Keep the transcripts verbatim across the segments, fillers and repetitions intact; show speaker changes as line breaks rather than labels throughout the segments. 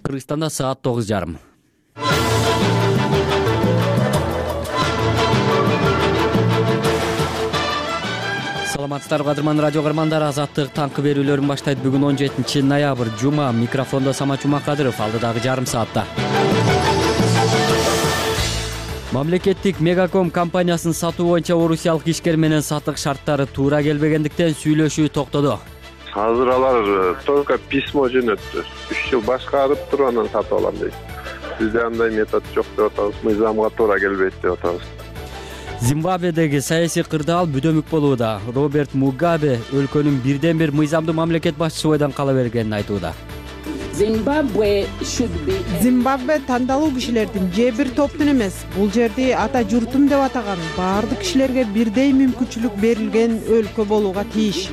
Кыргызстанда саат тогуз жарым. Саламатсыздарбы кадырман радио көрөрмандар, Азаттык таңкы берүүлөрүн баштайт. Бүгүн он жетинчи ноябрь жума. Микрофондо Самат Жумакадыров. Алдыдагы жарым саатта мамлекеттик Мегаком компаниясын сатуу боюнча орусиялык ишкер менен сатык шарттары туура келбегендиктен сүйлөшүү токтоду.
Азыр алар только письмо жөнөттү. үч жыл башкарып туруп анан сатып алам дейт. Бизде андай метод жок деп атабыз. Мыйзамга туура келбейт деп атабыз.
Зимбабведеги саясий кырдаал бүдөмүк болууда. Роберт Мугабе өлкөнүн бирден бир мыйзамдуу мамлекет башчысы бойдон кала бергенин айтууда.
Зимбабве тандалуу кишилердин же бир топтун эмес, бул жерди ата журтум деп атаган баардык кишилерге бирдей мүмкүнчүлүк берилген өлкө болууга тийиш.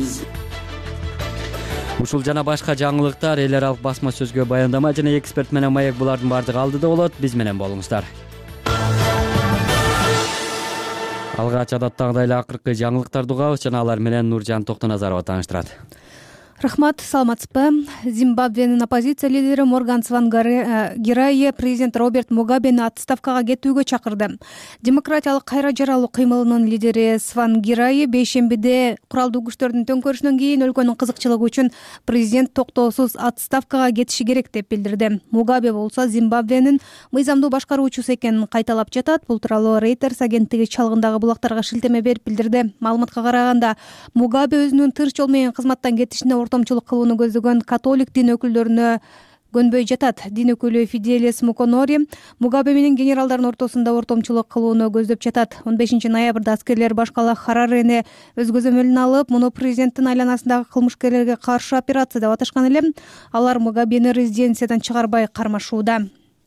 Ушул жана башка жаңылыктар эл аралык басма сөзгө баяндама жана эксперт менен маек булардын баардыгы алдыда болот. Биз менен болуңуздар. Алгач адаттагыдай эле акыркы жаңылыктарды угабыз жана алар менен Нуржан Токтоназарова тааныштырат.
Рахмат, саламатсызбы. Зимбабвенин оппозиция лидери Морган Цвангирайе президент Роберт Мугабени отставкага кетүүгө чакырды. Демократиялык кайра жаралуу кыймылынын лидери Цвангирайе бейшембиде куралдуу күчтөрдүн төңкөрүшүнөн кийин өлкөнүн кызыкчылыгы үчүн президент токтоосуз отставкага кетиши керек деп билдирди. Мугабе болсо Зимбабвенин мыйзамдуу башкаруучусу экенин кайталап жатат. Бул тууралуу Reuters агенттиги чалгындагы булактарга шилтеме берип билдирди. Маалыматка караганда, Мугабе өзүнүн тынч жол менен кызматтан кетишине ортомчулук кылууну көздөгөн католик дин өкүлдөрүнө көнбөй жатат. Дин өкүлү Фиделис Муконори Мугабе менен генералдардын ортосунда ортомчулук кылууну көздөп жатат. он бешинчи ноябрда аскерлер башкала Харарени өз көзөмөлүнө алып, муну президенттин айланасындагы кылмышкерлерге каршы операция деп аташкан эле. Алар Мугабени резиденциядан чыгарбай кармашууда.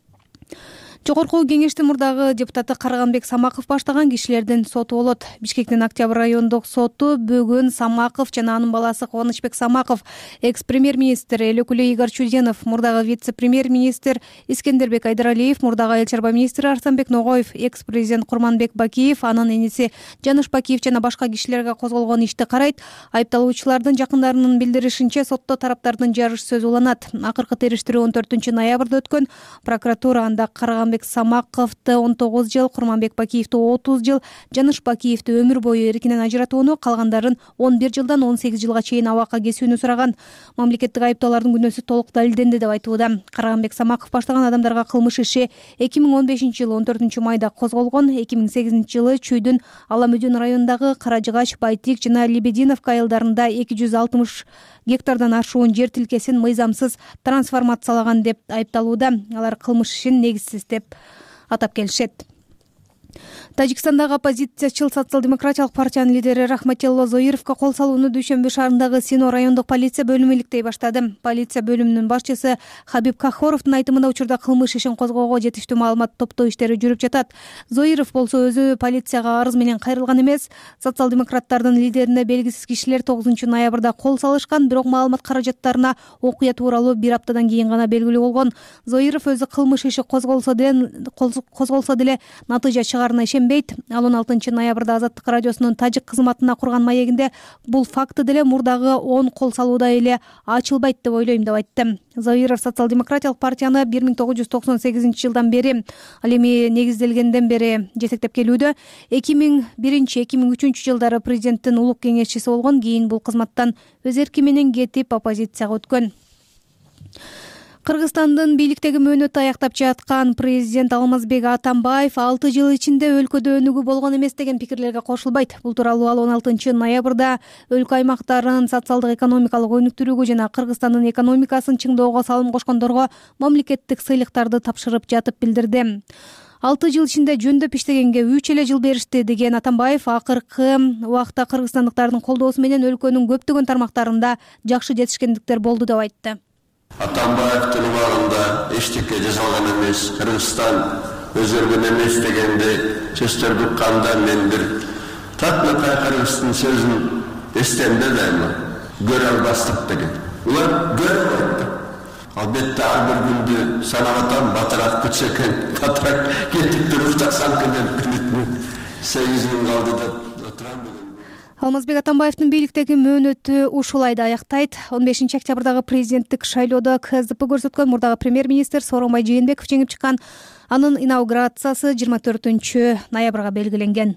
Жогорку кеңештин мурдагы депутаты Карганбек Самаков баштаган кишилердин соту болот. Бишкектин Октябрь райондук соту бүгүн Самаков жана анын баласы Кубанычбек Самаков, экс-премьер-министр, эл өкүлү Игорь Чуденов, мурдагы вице-премьер-министр Искендербек Айдаралиев, мурдагы эл чарба министри Арсанбек Ногоев, экс-президент Курманбек Бакиев, анын иниси Жаныш Бакиев жана башка кишилерге козголгон ишти карайт. Айыпталуучулардын жакындарынын билдиришинче, сотто тараптардын жарыш сөзү уланат. Акыркы териштирүү он төртүнчү ноябрда өткөн. Прокуратура анда Карганбек Самаковду он тогуз жыл, Курманбек Бакиевди отуз жыл, Жаныш Бакиевди өмүр бою эркинен ажыратууну, калгандарын он бир жылдан он сегиз жылга чейин абакка кесүүнү сураган. Мамлекеттик айыптоолордун күнөөсү толук далилденди деп айтууда. Карганбек Самаков баштаган адамдарга кылмыш иши эки миң он бешинчи жылы он төртүнчү майда козголгон. эки миң сегизинчи жылы Чүйдүн Аламөдүн районундагы Каражыгач, Байтик жана Лебединовка айылдарында эки жүз алтымыш гектардан ашуун жер тилкесин мыйзамсыз трансформациялаган деп айыпталууда. Алар кылмыш ишин негизсиз деп атап келишет. Тажикстандагы оппозициячыл социал-демократиялык партиянын лидери Рахмателло Зоировго кол салууну Дүйшөмбү шаарындагы Сино райондук полиция бөлүмү иликтей баштады. Полиция бөлүмүнүн башчысы Хабиб Кахоровдун айтымында учурда кылмыш ишин козгоого жетиштүү маалымат топтоо иштери жүрүп жатат. Зоиров болсо өзү полицияга арыз менен кайрылган эмес. Социал-демократтардын лидерине белгисиз кишилер тогузунчу ноябрда кол салышкан, бирок маалымат каражаттарына окуя тууралуу бир аптадан кийин гана белгилүү болгон. Зоиров өзү кылмыш иши козголсо деле козголсо деле натыйжа чыгарына ишенбейт. Ал он алтынчы ноябрда Азаттык радиосунун тажик кызматына курган маегинде бул факты деле мурдагы он кол салууда эле ачылбайт деп ойлойм деп айтты. Зоиров социал-демократиялык партияны бир миң тогуз жүз токсон сегизинчи жылдан бери, ал эми негизделгенден бери жетектеп келүүдө. эки миң биринчи эки миң үчүнчү жылдары президенттин улук кеңешчиси болгон, кийин бул кызматтан өз эрки менен кетип оппозицияга өткөн. Кыргызстандын бийликтеги мөөнөтү аяктап жаткан президент Алмазбек Атамбаев алты жыл ичинде өлкөдө өнүгүү болгон эмес деген пикирлерге кошулбайт. Бул тууралуу ал он алтынчы ноябрда өлкө аймактарын социалдык экономикалык өнүктүрүүгө жана Кыргызстандын экономикасын чыңдоого салым кошкондорго мамлекеттик сыйлыктарды тапшырып жатып билдирди. алты жыл ичинде жөндөп иштегенге үч эле жыл беришти деген Атамбаев акыркы убакта кыргызстандыктардын колдоосу менен өлкөнүн көптөгөн тармактарында жакшы жетишкендиктер болду деп айтты.
Атамбаевдин убагында эчтеке жасалган эмес, Кыргызстан өзгөргөн эмес дегенде сөздөрдү укканда мен бир татнакай Кыргыздын сөзүн эстемде дайыма. Көрө албастык деген. Улар көрөт. Албетте ар бир күндү санагатан батыраак күтсө экен, батыраак кетип туруп таксам кенен күнүтмү сегиз миң калды деп отурам бүгүн.
Алмазбек Атамбаевдин бийликтеги мөөнөтү ушул айда аяктайт. он бешинчи октябрдагы президенттик шайлоодо КСДП көрсөткөн мурдагы премьер-министр Сооронбай Жээнбеков жеңип чыккан. Анын инаугурациясы жыйырма төртүнчү ноябрга белгиленген.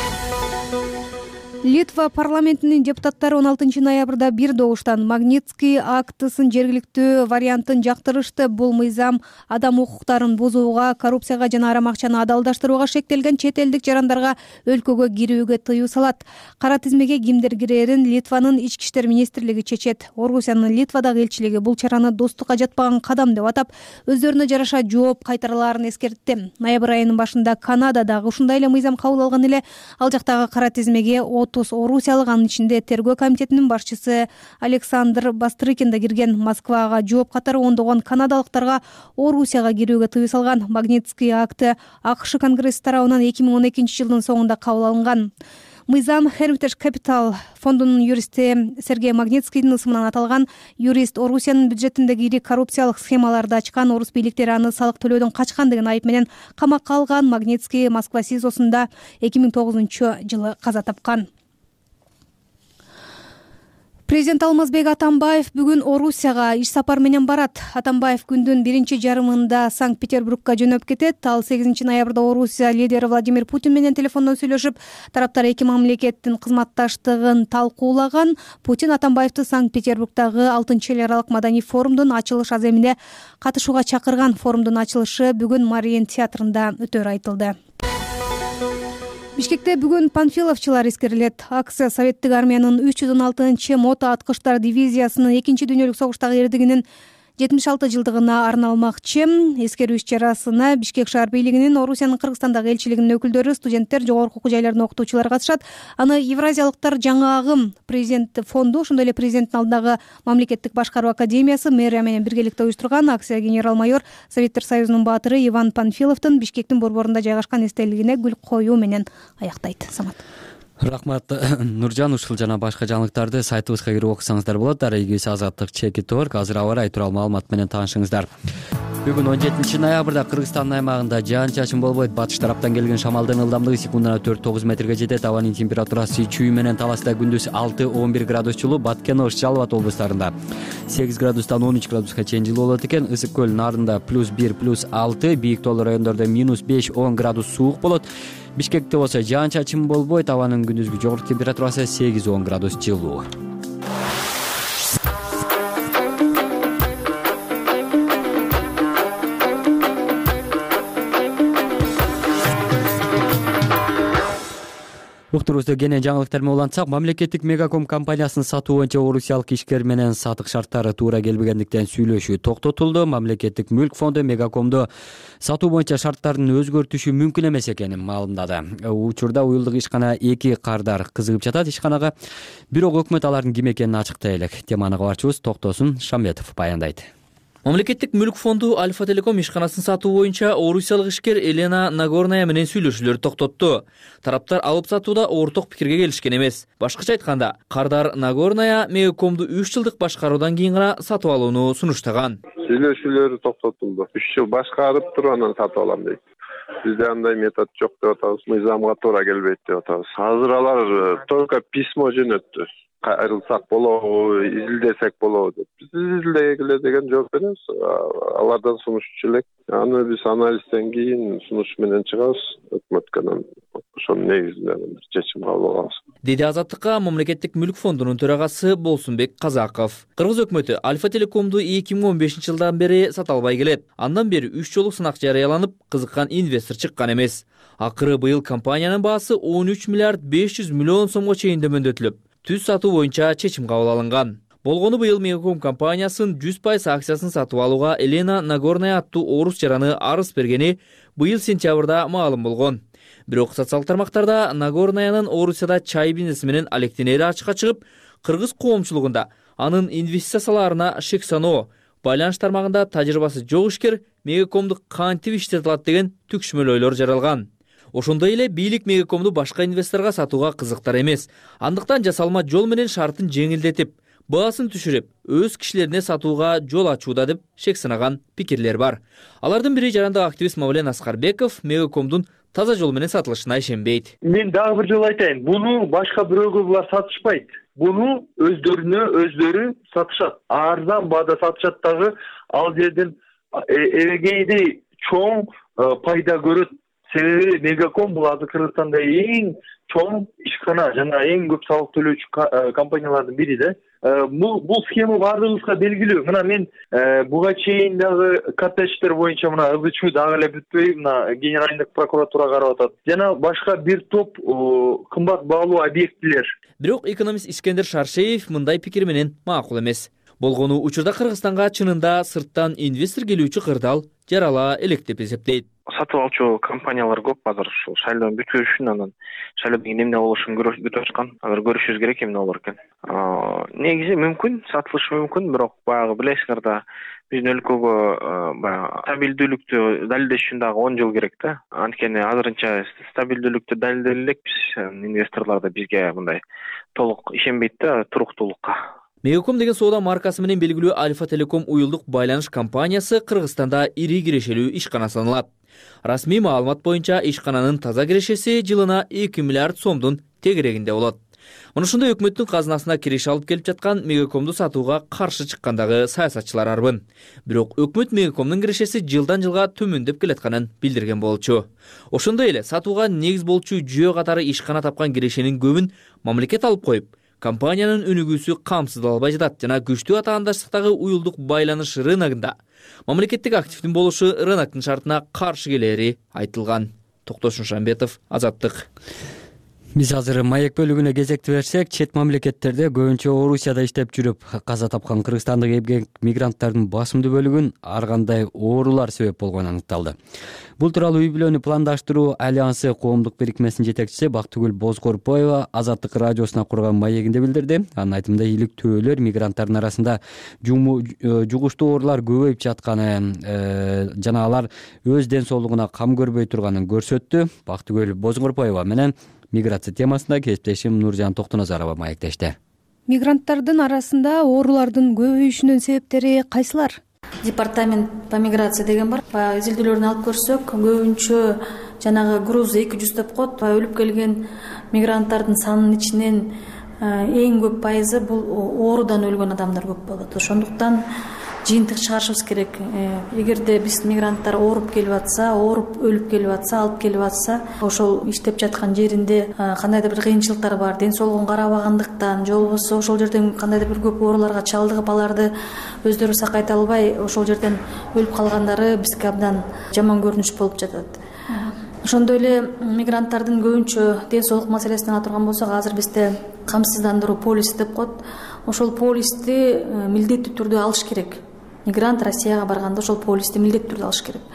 Литва парламентинин депутаттары он алтынчы ноябрда бир добуштан Магнитский актысын жергиликтүү вариантын жактырышты. Бул мыйзам адам укуктарын бузууга, коррупцияга жана арам акчаны адалдаштырууга шектелген чет элдик жарандарга өлкөгө кирүүгө тыюу салат. Кара тизмеге кимдер кирерин Литванын ички иштер министрлиги чечет. Орусиянын Литвадагы элчилиги бул чараны достукка жатпаган кадам деп атап, өздөрүнө жараша жооп кайтараларын эскертти. Ноябрь айынын башында Канададагы ушундай эле мыйзам кабыл алган эле. Ал жактагы кара тизмеге отуз орусиялык, анын ичинде тергөө комитетинин башчысы Александр Бастрыкин да кирген. Москвага жооп катары ондогон канадалыктарга Орусияга кирүүгө тыюу салган. Магнитский акты АКШ Конгресси тарабынан эки миң он экинчи жылдын соңунда кабыл алынган. Мыйзам Hermitage Capital фондунун юристи Сергей Магнитскийдин ысымынан аталган. Юрист Орусиянын бюджетиндеги ири коррупциялык схемаларды ачкан, орус бийликтери аны салык төлөөдөн качкан деген айып менен камакка алган. Магнитский Москва СИЗОсунда эки миң тогузунчу жылы каза тапкан. Президент Алмазбек Атамбаев бүгүн Орусияга иш сапар менен барат. Атамбаев күндүн биринчи жарымында Санкт-Петербургка жөнөп кетет. Ал сегизинчи ноябрда Орусия лидери Владимир Путин менен телефондон сүйлөшүп, тараптар эки мамлекеттин кызматташтыгын талкуулаган. Путин Атамбаевди Санкт-Петербургдагы алтынчы эл аралык маданий форумдун ачылыш аземине катышууга чакырган. Форумдун ачылышы бүгүн Мариен театрында өтөрү айтылды. Бишкекте бүгүн панфиловчулар эскерилет. Акция Советтик армиянын үч жүз он алтынчы мото аткычтар дивизиясынын экинчи дүйнөлүк согуштагы эрдигинин жетимиш алты жылдыгына арналмакчы. Эскерүү иш-чарасына Бишкек шаар бийлигинин, Орусиянын Кыргызстандагы элчилигинин өкүлдөрү, студенттер, жогорку окуу жайлардын окутуучулары катышат. Аны Евразиялыктар жаңы агым президент фонду, ошондой эле президенттин алдындагы мамлекеттик башкаруу академиясы мэрия менен биргеликте уюштурган. Акция генерал-майор, Советтер Союзунун баатыры Иван Панфиловдун Бишкектин борборунда жайгашкан эстелигине гүл коюу менен аяктайт. Самат.
Рахмат, Нуржан. Ушул жана башка жаңылыктарды сайтыбызга кирип окусаңыздар болот. Дарегибиз азаттык чеки торг. Азыр аба ырайы тууралуу маалымат менен таанышыңыздар. Бүгүн он жетинчи ноябрда Кыргызстандын аймагында жаан-чачын болбойт. Батыш тараптан келген шамалдын ылдамдыгы секундына төрт тогуз метрге жетет. Абанын температурасы чүй менен Таласта күндүз алты он бир градус жылуу, Баткен, Ош, Жалал Абад облустарында сегиз градустан он үч градуска чейин жылуу болот экен. Ысык көл нарында плюс бир, плюс алты, бийик тоолуу райондордо минус беш, он градус суук болот. Бишкекте болсо жаан-чачын болбойт. Абанын күндүзгү жогорку температурасы сегиз он градус жылуу. Уктурубузду кенен жаңылыктар менен улантсак, мамлекеттик Мегаком компаниясынын сатуу боюнча орусиялык ишкер менен сатык шарттары туура келбегендиктен сүйлөшүү токтотулду. Мамлекеттик мүлк фонду Мегакомду сатуу боюнча шарттарын өзгөртүшү мүмкүн эмес экенин маалымдады. Учурда уюлдук ишкана эки кардар кызыгып жатат ишканага, бирок өкмөт алардын ким экенин ачыктай элек. Теманы кабарчыбыз Токтосун Шамбетов баяндайт.
Мамлекеттик мүлк фонду Альфа Телеком ишканасын сатуу боюнча орусиялык ишкер Елена Нагорная менен сүйлөшүүлөрдү токтотту. Тараптар алып сатууда орток пикирге келишкен эмес. Башкача айтканда, кардар Нагорная Мегакомду үч жылдык башкаруудан кийин гана сатып алууну сунуштаган.
Сүйлөшүүлөр токтотулду. үч жыл башкарып туруп анан сатып алам дейт. Бизде андай метод жок деп атабыз, мыйзамга туура келбейт деп атабыз. Азыр алар только письмо жөнөттү. Кайрылсак болобу, изилдесек болобу деп. Биз изилдегиле деген жооп беребиз. Алардан сунуш элек. Аны биз анализден кийин сунуш менен чыгабыз. Өкмөткө ошонун негизинде бир чечим кабыл алабыз.
Деди Азаттыкка мамлекеттик мүлк фондунун төрагасы Болсунбек Казаков. Кыргыз өкмөтү Альфа Телекомду эки миң он бешинчи жылдан бери сата албай келет. Андан бери үч жолу сынак жарыяланып, кызыккан инвестор чыккан эмес. Акыры быйыл компаниянын баасы он үч миллиард беш жүз миллион сомго чейин дөмөндөтүлүп, түз сатуу боюнча чечим кабыл алынган. Болгону быйыл Мегаком компаниясынын жүз пайыз акциясын сатып алууга Елена Нагорная аттуу орус жараны арыз бергени быйыл сентябрда маалым болгон. Бирок социалдык тармактарда Нагорнаянын Орусияда чай бизнеси менен алектенери ачыкка чыгып, кыргыз коомчулугунда анын инвестицияларына шек саноо, байланыш тармагында тажрыйбасы жок ишкер Мегакомду кантип иштете алат деген түкшмөл ойлор жаралган. Ошондой эле бийлик Мегакомду башка инвесторго сатууга кызыктар эмес. Андыктан жасалма жол менен шартын жеңилдетип, баасын түшүрүп, өз кишилерине сатууга жол ачууда деп шек санаган пикирлер бар. Алардын бири жарандык активист Мавлен Аскарбеков Мегакомдун таза жол менен сатылышына ишенбейт.
Мен дагы бир жолу айтайын, буну башка бирөөгө булар сатышпайт. Буну өздөрүнө өздөрү сатышат. Арзан баада сатышат дагы, ал жерден эбегейдей чоң пайда көрөт. Себеби Мегаком бул азыр Кыргызстанда эң чоң ишкана жана эң көп салык төлөөчү компаниялардын бири да. Бул бул схема баардыгыбызга белгилүү. Мына мен буга чейин дагы катта иштер боюнча мына ызычуу дагы эле бүтпөй мына генералдык прокуратура карап атат. Жана башка бир топ кымбат баалуу объектилер.
Бирок экономист Искендер Шаршеев мындай пикир менен макул эмес. Болгону учурда Кыргызстанга чынында сырттан инвестор келүүчү кырдаал жарала элек деп эсептейт.
Сатып алчу компаниялар көп азыр ушул шайлоонун бүтүшүн, анан шайлоодон эмне болушун күтүп аткан. Азыр көрүшүбүз керек эмне болор экен. Негизи мүмкүн, сатылышы мүмкүн, бирок баягы билесиңер да биздин өлкөгө баягы стабилдүүлүктү далилдеш үчүн дагы он жыл керек да. Анткени азырынча стабилдүүлүктү далилдей элекпиз. Инвесторлор да бизге мындай толук ишенбейт да, туруктуулукка.
Мегаком деген соода маркасы менен белгилүү Альфа Телеком уюлдук байланыш компаниясы Кыргызстанда ири кирешелүү ишкана саналат. Расмий маалымат боюнча ишкананын таза кирешеси жылына эки миллиард сомдун тегерегинде болот. Мына ушундай өкмөттүн казынасына киреше алып келип жаткан Мегакомду сатууга каршы чыккандагы саясатчылар арбын. Бирок өкмөт Мегакомдун кирешеси жылдан жылга төмөндөп келатканын билдирген болчу. Ошондой эле сатууга негиз болчу жүйө катары ишкана тапкан кирешенин көбүн мамлекет алып коюп, компаниянын өнүгүүсү камсыздалбай жатат жана күчтүү атаандаштыктагы уюлдук байланыш рыногунда мамлекеттик активдин болушу рыноктун шартына каршы келери айтылган. Токтош Нушанбетов, Азаттык.
Биз азыр маек бөлүгүнө кезекти берсек, чет мамлекеттерде көбүнчө Орусияда иштеп жүрүп каза тапкан кыргызстандык эмгек мигранттардын басымдуу бөлүгүн ар кандай оорулар себеп болгону аныкталды. Бул тууралуу үй бүлөнү пландаштыруу альянсы коомдук бирикмесинин жетекчиси Бактыгүл Бозкорпоева Азаттык радиосуна курган маегинде билдирди. Анын айтымында иликтөөлөр мигранттардын арасында жугуштуу оорулар көбөйүп жатканы жана алар өз ден соолугуна кам көрбөй турганын көрсөттү. Бактыгүл Бозкорпоева менен миграция темасында кесиптешим Нуржан Токтоназарова маектешти.
Мигранттардын арасында оорулардын көбөйүшүнүн себептери кайсылар?
Департамент по миграции деген бар. Баягы изилдөөлөрүн алып көрсөк, көбүнчө жанагы груз эки жүз деп коет. Өлүп келген мигранттардын санынын ичинен эң көп пайызы бул оорудан өлгөн адамдар көп болот. Ошондуктан жыйынтык чыгарышыбыз керек. Эгерде биз мигранттар ооруп келип атса, ооруп өлүп келип атса, алып келип атса, ошол иштеп жаткан жеринде кандайдыр бир кыйынчылыктар бар, ден соолугун карабагандыктан, же болбосо ошол жерден кандайдыр бир көп ооруларга чалдыгып аларды өздөрү сакайта албай, ошол жерден өлүп калгандары бизге абдан жаман көрүнүш болуп жатат. Ошондой эле мигранттардын көбүнчө ден соолук маселесине ала турган болсок, азыр бизде камсыздандыруу полиси деп коет. Ошол полисти милдеттүү түрдө алыш керек. Мигрант Россияга барганда ошол полисти милдеттүү түрдө алыш керек.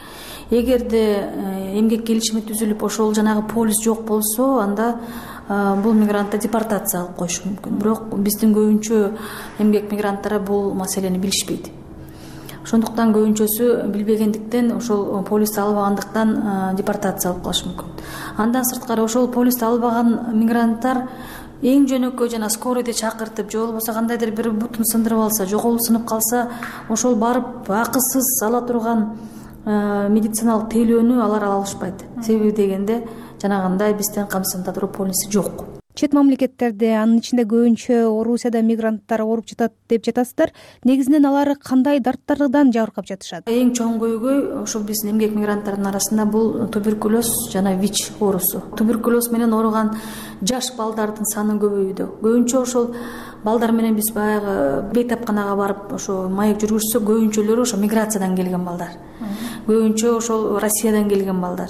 Эгерде эмгек келишими түзүлүп, ошол жанагы полис жок болсо, анда бул мигрантты депортация алып коюшу мүмкүн. Бирок биздин көбүнчө эмгек мигранттары бул маселени билишпейт. Ошондуктан көбүнчөсү билбегендиктен ошол полисти албагандыктан депортация алып калышы мүмкүн. Андан сырткары ошол полисти албаган мигранттар эң жөнөкөй жана скоройду чакыртып, же болбосо кандайдыр бир бутун сындырып алса, жоголуп сынып калса, ошол барып акысыз ала турган медициналык тейлөөнү алар ала алышпайт. Себеби дегенде жанагындай биздин камсыздандыруу полиси жок.
Чет мамлекеттерде, анын ичинде көбүнчө Орусияда мигранттар ооруп жатат деп жатасыздар. Негизинен алар кандай дарттардан жабыркап жатышат?
Эң чоң көйгөй ошол биздин эмгек мигранттардын арасында бул туберкулез жана ВИЧ оорусу. Туберкулез менен ооруган жаш балдардын саны көбөйүүдө. Көбүнчө ошол балдар менен биз баягы бейтапканага барып ошо маек жүргүзсөк, көбүнчөлөрү ошо миграциядан келген балдар. Көбүнчө ошол Россиядан келген балдар.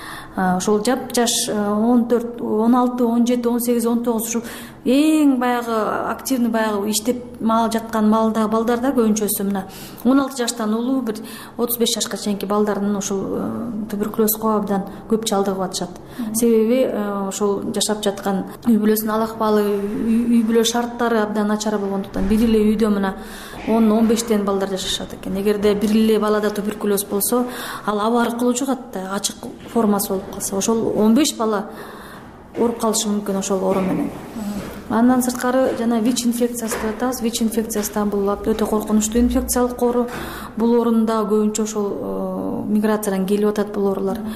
Ошол жап жаш он төрт, он алты, он жети, он сегиз, он тогуз ушул эң баягы активный баягы иштеп мал жаткан малдагы балдарда көбүнчөсү мына он алты жаштан улуу бир отуз беш жашка чейинки балдардын ошол туберкулезго абдан көп чалдыгып атышат. Себеби ошол жашап жаткан үй бүлөсүнүн ал акыбалы, үй бүлө шарттары абдан начар болгондуктан бир эле үйдө мына он он бештен балдар жашашат экен. Эгерде бир эле балада туберкулез болсо, ал аба аркылуу жугат да, ачык формасы болуп калса, ошол он беш бала ооруп калышы мүмкүн ошол оору менен. Андан сырткары жана ВИЧ инфекциясы деп атабыз. ВИЧ инфекциясы да бул өтө коркунучтуу инфекциялык оору. Бул оорунда көбүнчө ошол миграциядан келип атат бул оорулар.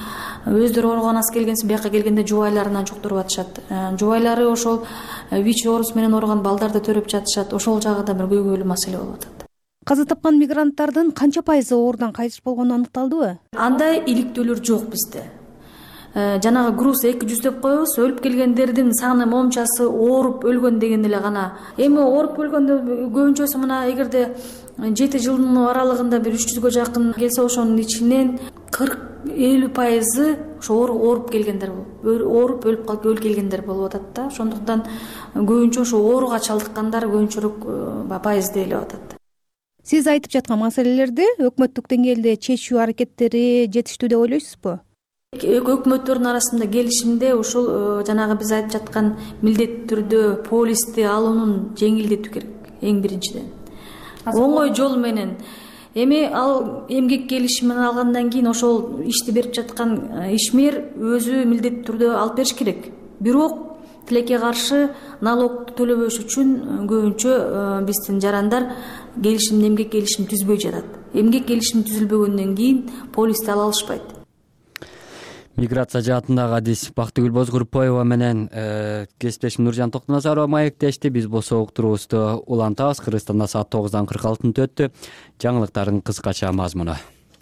өздөрү ооруган аз келгенсип бияка келгенде жубайларынан жуктуруп атышат. Жубайлары ошол ВИЧ оорусу менен ооруган балдарды төрөп жатышат. Ошол жагы да бир көйгөйлүү маселе болуп атат.
Каза тапкан мигранттардын канча пайызы оорудан кайтыш болгону аныкталдыбы?
Андай иликтөөлөр жок бизде. Жанагы груз эки жүз деп коебуз, өлүп келгендердин саны момчасы ооруп өлгөн деген эле гана. Эми ооруп өлгөндө көбүнчөсү мына эгерде жети жылдын аралыгында бир үч жүзгө жакын келсе, ошонун ичинен кырк элүү пайызы ошо ооруп келгендер, ооруп өлүп калып өлүп келгендер болуп атат да. Ошондуктан көбүнчө ошо ооруга чалдыккандар көбүнчөрөөк пайызды ээлеп атат.
Сиз айтып жаткан маселелерди өкмөттүк деңгээлде чечүү аракеттери жетиштүү деп ойлойсузбу?
Өкмөттөрдүн арасында келишимде ушул жанагы биз айтып жаткан милдеттүү түрдө полисти алуунун жеңилдетүү керек эң биринчиден. Оңой жол менен. Эми ал эмгек келишимин алгандан кийин ошол ишти берип жаткан ишмер өзү милдеттүү түрдө алып бериш керек. Бирок тилекке каршы налогду төлөбөш үчүн көбүнчө биздин жарандар келишим, эмгек келишим түзбөй жатат. Эмгек келишим түзүлбөгөндөн кийин полисти ала алышпайт.
Миграция жаатындагы адис Бактыгүл Бозгурпоева менен кесиптешим Нуржан Токтоназарова маектешти. Биз болсо уктуруубузду улантабыз. Кыргызстанда саат тогуздан кырк алты мүнөт өттү. Жаңылыктардын кыскача мазмуну.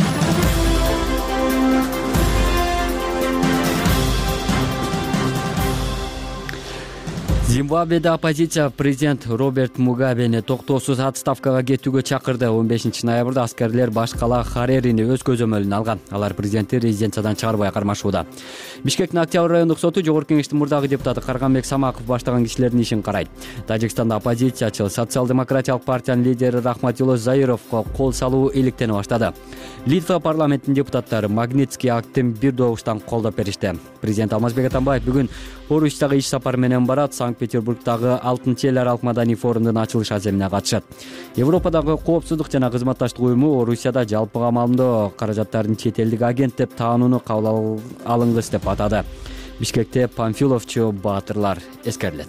Зимбабведе оппозиция президент Роберт Мугабени токтоосуз отставкага кетүүгө чакырды. он бешинчи ноябрда аскерлер баш кала Харерини өз көзөмөлүнө алган. Алар президентти резиденциядан чыгарбай кармашууда. Бишкектин Октябрь райондук соту Жогорку Кеңештин мурдагы депутаты Карганбек Самаков баштаган кишилердин ишин карайт. Тажикстанда оппозициячыл социал-демократиялык партиянын лидери Рахматилла Заировго кол салуу иликтене баштады. Литва парламентинин депутаттары Магнитский актын бир добуштан колдоп беришти. Президент Алмазбек Атамбаев бүгүн Орусияга иш сапары менен барат. Санкт-Петербургдагы алтынчы эл аралык маданий форумдун ачылыш аземине катышат. Европадагы коопсуздук жана кызматташтык уюму Орусияда жалпыга маалымдоо каражаттарын чет элдик агент деп таанууну кабыл алынгыс деп атады. Бишкекте Памфиловчу баатырлар эскерилет.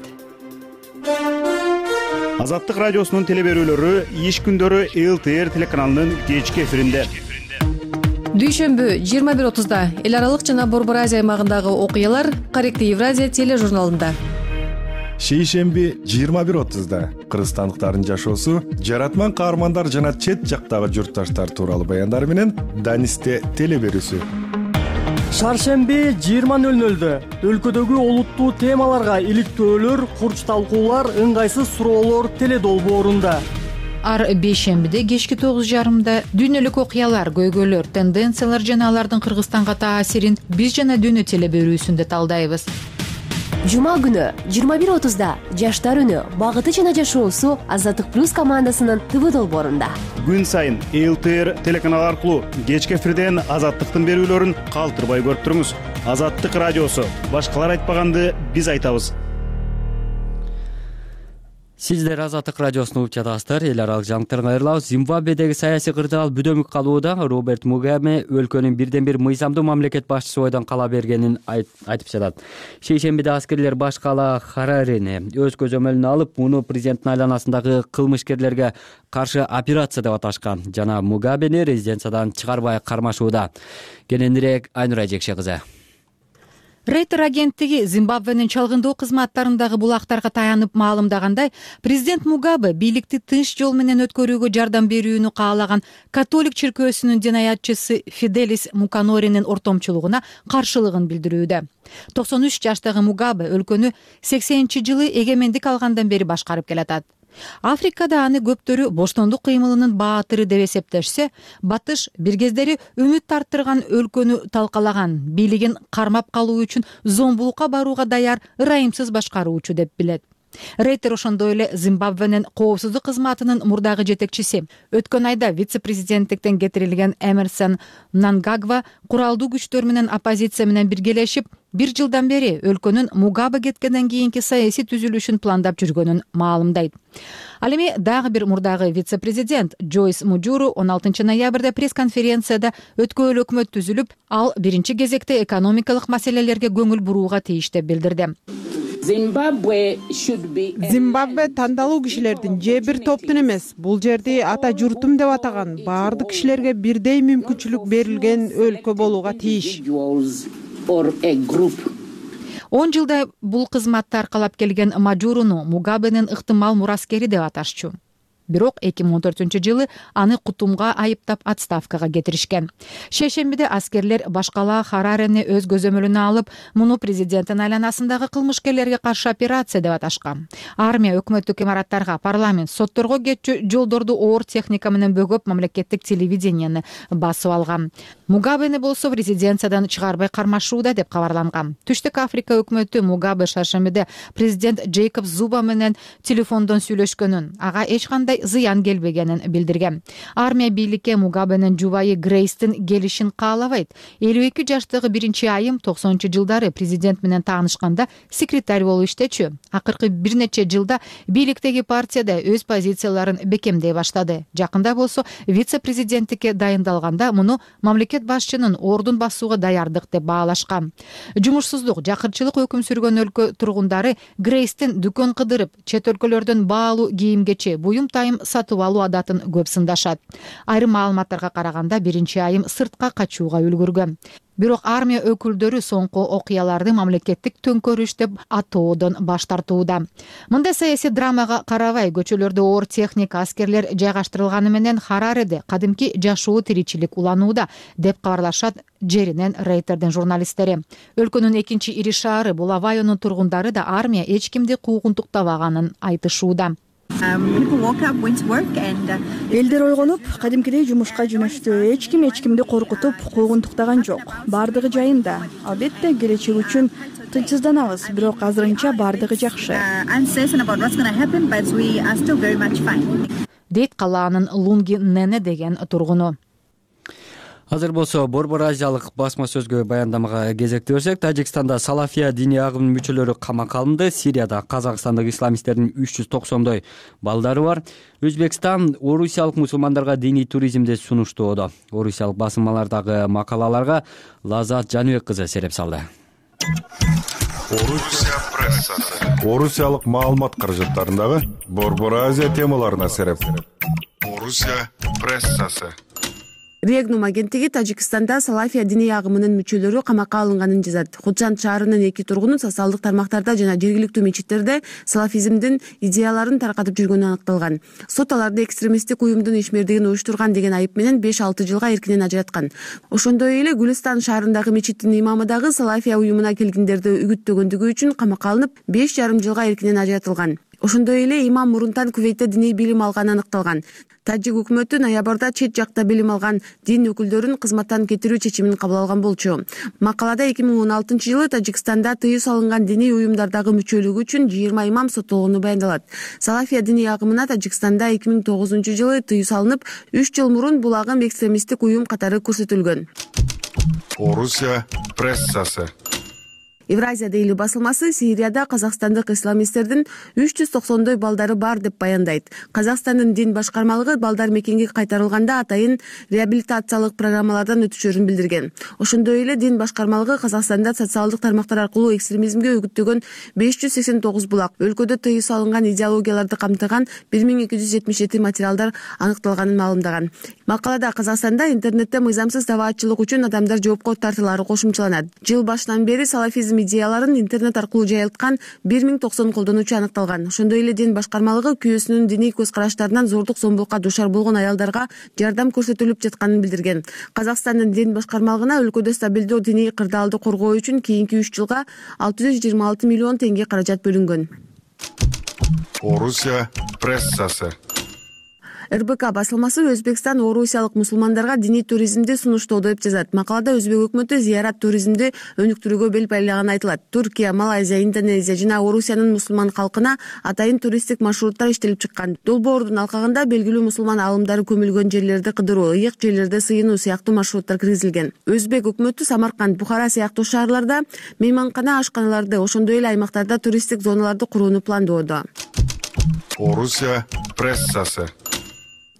Азаттык радиосунун телеберүүлөрү иш күндөрү эл тэ эр телеканалынын кечки эфиринде.
Дүйшөмбү жыйырма бир отузда эл аралык жана Борбор Азия аймагындагы окуялар Корректив Евразия тележурналында.
Шейшемби жыйырма бир отузда кыргызстандыктардын жашоосу, жаратман каармандар жана чет жактагы журтташтар тууралуу баяндар менен Данисте телеберүүсү.
Шаршемби жыйырма нөл нөлдө өлкөдөгү олуттуу темаларга иликтөөлөр, курч талкуулар, ыңгайсыз суроолор теледолбоорунда.
Ар бейшембиде кечки тогуз жарымда дүйнөлүк окуялар, көйгөйлөр, тенденциялар жана алардын Кыргызстанга таасирин биз жана дүйнө телеберүүсүндө талдайбыз.
Жума күнү жыйырма бир отузда жаштар үнү, багыты жана жашоосу Азаттык плюс командасынын ТВ долбоорунда.
Күн сайын эл тэ эр телеканалы аркылуу кечки эфирден Азаттыктын берүүлөрүн калтырбай көрүп туруңуз. Азаттык радиосу, башкалар айтпаганды биз айтабыз.
Сиздер Азаттык радиосун угуп жатасыздар. Эл аралык жаңылыктарга кайрылабыз. Зимбабведеги саясий кырдаал бүдөмүк калууда. Роберт Мугабе өлкөнүн бирден бир мыйзамдуу мамлекет башчысы бойдон кала бергенин айтып жатат. Шейшембиде аскерлер баш кала Харарени өз көзөмөлүнө алып, муну президенттин айланасындагы кылмышкерлерге каршы операция деп аташкан жана Мугабени резиденциядан чыгарбай кармашууда. Кененирээк Айнура Жекше кызы.
Рейтер агенттиги Зимбабвенин чалгындоо кызматтарындагы булактарга таянып маалымдагандай, президент Мугабе бийликти тынч жол менен өткөрүүгө жардам берүүнү каалаган католик чиркөөсүнүн динаятчысы Фиделис Муканоринин ортомчулугуна каршылыгын билдирүүдө. токсон үч жаштагы Мугабе өлкөнү сексенинчи жылы эгемендик алгандан бери башкарып келатат. Африкада аны көптөрү боштондук кыймылынын баатыры деп эсептешсе, батыш бир кездери үмүт тарттырган өлкөнү талкалаган, бийлигин кармап калуу үчүн зомбулукка барууга даяр ырайымсыз башкаруучу деп билет. Рейтер ошондой эле Зимбабвенин коопсуздук кызматынын мурдагы жетекчиси. Өткөн айда вице-президенттиктен кетирилген Эмерсон Мнангагва куралдуу күчтөр менен оппозиция менен биргелешип, бир жылдан бери өлкөнүн Мугабе кеткенден кийинки саясий түзүлүшүн пландап жүргөнүн маалымдайт. Ал эми дагы бир мурдагы вице-президент Джойс Мужуру он алтынчы ноябрда пресс-конференцияда өткөөл өкмөт түзүлүп, ал биринчи кезекте экономикалык маселелерге көңүл бурууга тийиш деп билдирди.
Зимбабве тандалуу кишилердин же бир топтун эмес, бул жерди ата журтум деп атаган баардык кишилерге бирдей мүмкүнчүлүк берилген өлкө болууга тийиш.
or a group.
он жылдай бул кызматты аркалап келген Мажуруну Мугабенин ыктымал мураскери деп аташчу. Бирок эки миң он төртүнчү жылы аны кутумга айыптап отставкага кетиришкен. Шейшембиде аскерлер башкала Харарени өз көзөмөлүнө алып, муну президенттин айланасындагы кылмышкерлерге каршы операция деп аташкан. Армия өкмөттүк имараттарга, парламент, сотторго кетчү жолдорду оор техника менен бөгөп, мамлекеттик телевидениени басып алган. Мугабени болсо резиденциядан чыгарбай кармашууда деп кабарланган. Түштүк Африка өкмөтү Мугабе шаршембиде президент Джейкоб Зуба менен телефондон сүйлөшкөнүн, ага эч кандай зыян келбегенин билдирген. Армия бийликке Мугабенин жубайы Грейстин келишин каалабайт. элүү эки жаштагы биринчи айым токсонунчу жылдары президент менен таанышканда секретарь болуп иштечү. Акыркы бир нече жылда бийликтеги партияда өз позицияларын бекемдей баштады. Жакында болсо вице-президенттикке дайындалганда муну мамлекет башчынын ордун басууга даярдык деп баалашкан. Жумушсуздук, жакырчылык өкүм сүргөн өлкө тургундары Грейстин дүкөн кыдырып, чет өлкөлөрдөн баалуу кийимгече, буюм тайым сатып алуу адатын көп сындашат. Айрым маалыматтарга караганда биринчи айым сыртка качууга үлгүргөн. Бирок армия өкүлдөрү соңку окуяларды мамлекеттик төңкөрүш деп атоодон баш тартууда. Мындай саясий драмага карабай, көчөлөрдө оор техника, аскерлер жайгаштырылганы менен Харареде кадимки жашоо тиричилик уланууда деп кабарлашат жеринен Рейтердин журналисттери. Өлкөнүн экинчи ири шаары Булавайонун тургундары да армия эч кимди куугунтуктабаганын айтышууда.
Элдер ойгонуп, кадимкидей жумушка жөнөштү. Эч ким эч кимди коркутуп, куугунтуктаган жок. Бардыгы жайында. Албетте келечек үчүн тынчсызданабыз, бирок азырынча бардыгы жакшы.
Дейт калаанын Лунги Нене деген тургуну.
Азыр болсо Борбор Азиялык басма сөзгө баяндамага кезекти берсек, Тажикстанда Салафия диний агымынын мүчөлөрү камакка алынды. Сирияда Казакстандык исламисттердин үч жүз токсондой балдары бар. Өзбекстан орусиялык мусулмандарга диний туризмди сунуштоодо. Орусиялык басылмалардагы макалаларга Лазат Жаныбек кызы сереп салды.
Орусия прессасы. Орусиялык маалымат каражаттарындагы Борбор Азия темаларына сереп. Орусия прессасы.
Регнум агенттиги Тажикстанда Салафия диний агымынын мүчөлөрү камакка алынганын жазат. Хучанд шаарынын эки тургуну социалдык тармактарда жана жергиликтүү мечиттерде салафизмдин идеяларын таркатып жүргөнү аныкталган. Сот аларды экстремисттик уюмдун ишмердигин уюштурган деген айып менен беш алты жылга эркинен ажыраткан. Ошондой эле Гүлистан шаарындагы мечиттин имамы дагы Салафия уюмуна келгендерди үгүттөгөндүгү үчүн камакка алынып, беш жарым жылга эркинен ажыратылган. Ошондой эле имам мурунтан Кувейтте диний билим алганы аныкталган. Тажик өкмөтү ноябрда чет жакта билим алган дин өкүлдөрүн кызматтан кетирүү чечимин кабыл алган болчу. Макалада эки миң он алтынчы жылы Тажикстанда тыюу салынган диний уюмдардагы мүчөлүгү үчүн жыйырма имам соттолгону баяндалат. Салафия диний агымына Тажикстанда эки миң тогузунчу жылы тыюу салынып, үч жыл мурун бул агым экстремисттик уюм катары көрсөтүлгөн.
Орусия прессасы.
Евразия дейли басылмасы Сирияда казакстандык исламисттердин үч жүз токсондой балдары бар деп баяндайт. Казакстандын дин башкармалыгы балдар мекенге кайтарылганда атайын реабилитациялык программалардан өтүшөрүн билдирген. Ошондой эле дин башкармалыгы Казакстанда социалдык тармактар аркылуу экстремизмге үгүттөгөн беш жүз сексен тогуз булак, өлкөдө тыюу салынган идеологияларды камтыган бир миң эки жүз жетимиш жети материалдар аныкталганын маалымдаган. Макалада Казакстанда интернетте мыйзамсыз табаатчылык үчүн адамдар жоопко тартылары кошумчаланат. Жыл башынан бери салафизм идеяларын интернет аркылуу жайылткан бир миң токсон колдонуучу аныкталган. Ошондой эле дин башкармалыгы күйөөсүнүн диний көз караштарынан зордук зомбулукка дуушар болгон аялдарга жардам көрсөтүлүп жатканын билдирген. Казакстандын дин башкармалыгына өлкөдө стабилдүү диний кырдаалды коргоо үчүн кийинки үч жылга алты жүз жыйырма алты миллион теңге каражат бөлүнгөн.
Орусия прессасы.
эр бэ ка басылмасы Өзбекстан орусиялык мусулмандарга диний туризмди сунуштоодо деп жазат. Макалада өзбек өкмөтү зыярат туризмди өнүктүрүүгө бел байлаганы айтылат. Түркия, Малайзия, Индонезия жана Орусиянын мусулман калкына атайын туристтик маршруттар иштелип чыккан. Долбоордун алкагында белгилүү мусулман алымдары көмүлгөн жерлерди кыдыруу, ыйык жерлерде сыйынуу сыяктуу маршруттар киргизилген. Өзбек өкмөтү Самарканд, Бухара сыяктуу шаарларда мейманкана, ашканаларды, ошондой эле аймактарда туристтик зоналарды курууну пландоодо.
Орусия прессасы.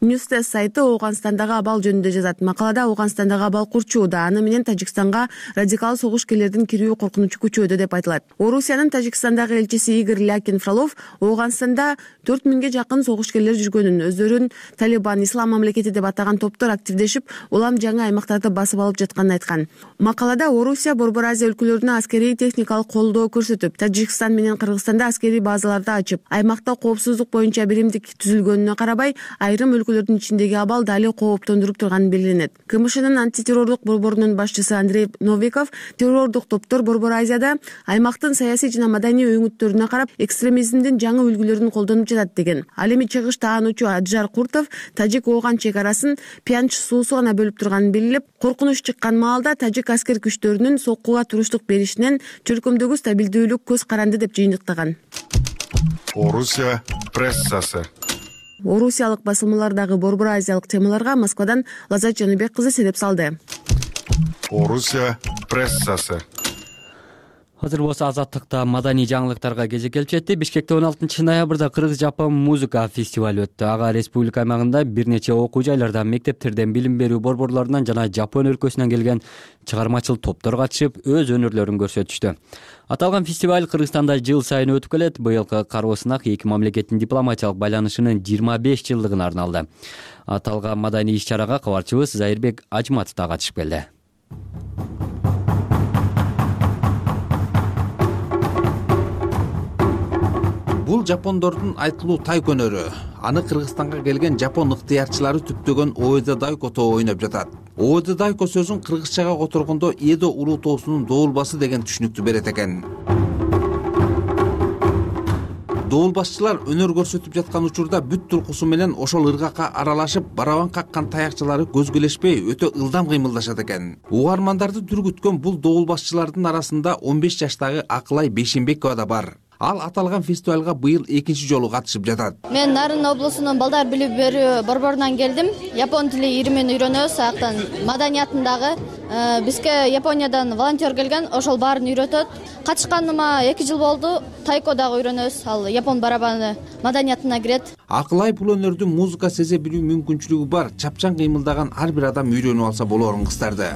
Newstest сайты Ооганстандагы абал жөнүндө жазат. Макалада Ооганстандагы абал курчууда, аны менен Тажикстанга радикал согушкерлердин кирүү коркунучу күчөдө деп айтылат. Орусиянын Тажикстандагы элчиси Игорь Лякин Фролов Ооганстанда төрт миңге жакын согушкерлер жүргөнүн, өздөрүн Талибан, Ислам мамлекети деп атаган топтор активдешип, улам жаңы аймактарды басып алып жатканын айткан. Макалада Орусия Борбор Азия өлкөлөрүнө аскерий техникалык колдоо көрсөтүп, Тажикстан менен Кыргызстанда аскерий базаларды ачып, аймакта коопсуздук боюнча биримдик түзүлгөнүнө карабай, айрым өлкөлөрдүн ичиндеги абал дали кооптондуруп турганын белгиленет. КМШнын антитеррорлук борборунун башчысы Андрей Новиков террордук топтор Борбор Азияда аймактын саясий жана маданий өңүттөрүнө карап экстремизмдин жаңы үлгүлөрүн колдонуп жатат деген. Ал эми чыгыш таануучу Аджар Куртов Тажик-Ооган чек арасын Пянч суусу гана бөлүп турганын белгилеп, коркунуч чыккан маалда тажик аскер күчтөрүнүн соккуга туруштук беришинен чөлкөмдөгү стабилдүүлүк көз каранды деп жыйынтыктаган.
Орусия прессасы.
Орусиялык басылмалардагы Борбор Азиялык темаларга Москвадан Лазат Жаныбек кызы себеп салды.
Орусия прессасы.
Азыр болсо азаттыкта маданий жаңылыктарга кезек келип жетти. Бишкекте он алтынчы ноябрда Кыргыз-Жапон музыка фестивалы өттү. Ага республика аймагында бир нече окуу жайлардан, мектептерден, билим берүү борборлорунан жана Жапон өлкөсүнөн келген чыгармачыл топтор катышып, өз өнөрлөрүн көрсөтүштү. Аталган фестиваль Кыргызстанда жыл сайын өтүп келет. Быйылкы кароо сынак эки мамлекеттин дипломатиялык байланышынын жыйырма беш жылдыгына арналды. Аталган маданий иш-чарага кабарчыбыз Зайырбек Ажматов да катышып келди.
Бул жапондордун айтылуу тайко өнөрү. Аны Кыргызстанга келген жапон ыктыярчылары түптөгөн Оэдо дайко тоо ойноп жатат. Оэдо дайко сөзүн кыргызчага которгондо Эдо улуу тоосунун доолбасы деген түшүнүктү берет экен. Доолбасчылар өнөр көрсөтүп жаткан учурда бүт туркусу менен ошол ыргакка аралашып, барабан каккан таякчылары көзгөлешпей өтө ылдам кыймылдашат экен. Угармандарды дүргүткөн бул доолбасчылардын арасында он беш жаштагы Акылай Бейшенбекова да бар. Ал аталган фестивалга быйыл экинчи жолу катышып жатат.
Мен Нарын облусунун балдар билим берүү борборунан келдим. Япон тили ирмин үйрөнөбүз, аяктан маданиятындагы бизге Япониядан волонтер келген, ошол баарын үйрөтөт. Катышканыма эки жыл болду. Тайко дагы үйрөнөбүз. Ал япон барабаны маданиятына кирет.
Акылай бул өнөрдү музыка сезе билүү мүмкүнчүлүгү бар, чапчан кыймылдаган ар бир адам үйрөнүп алса болорун кыздарды.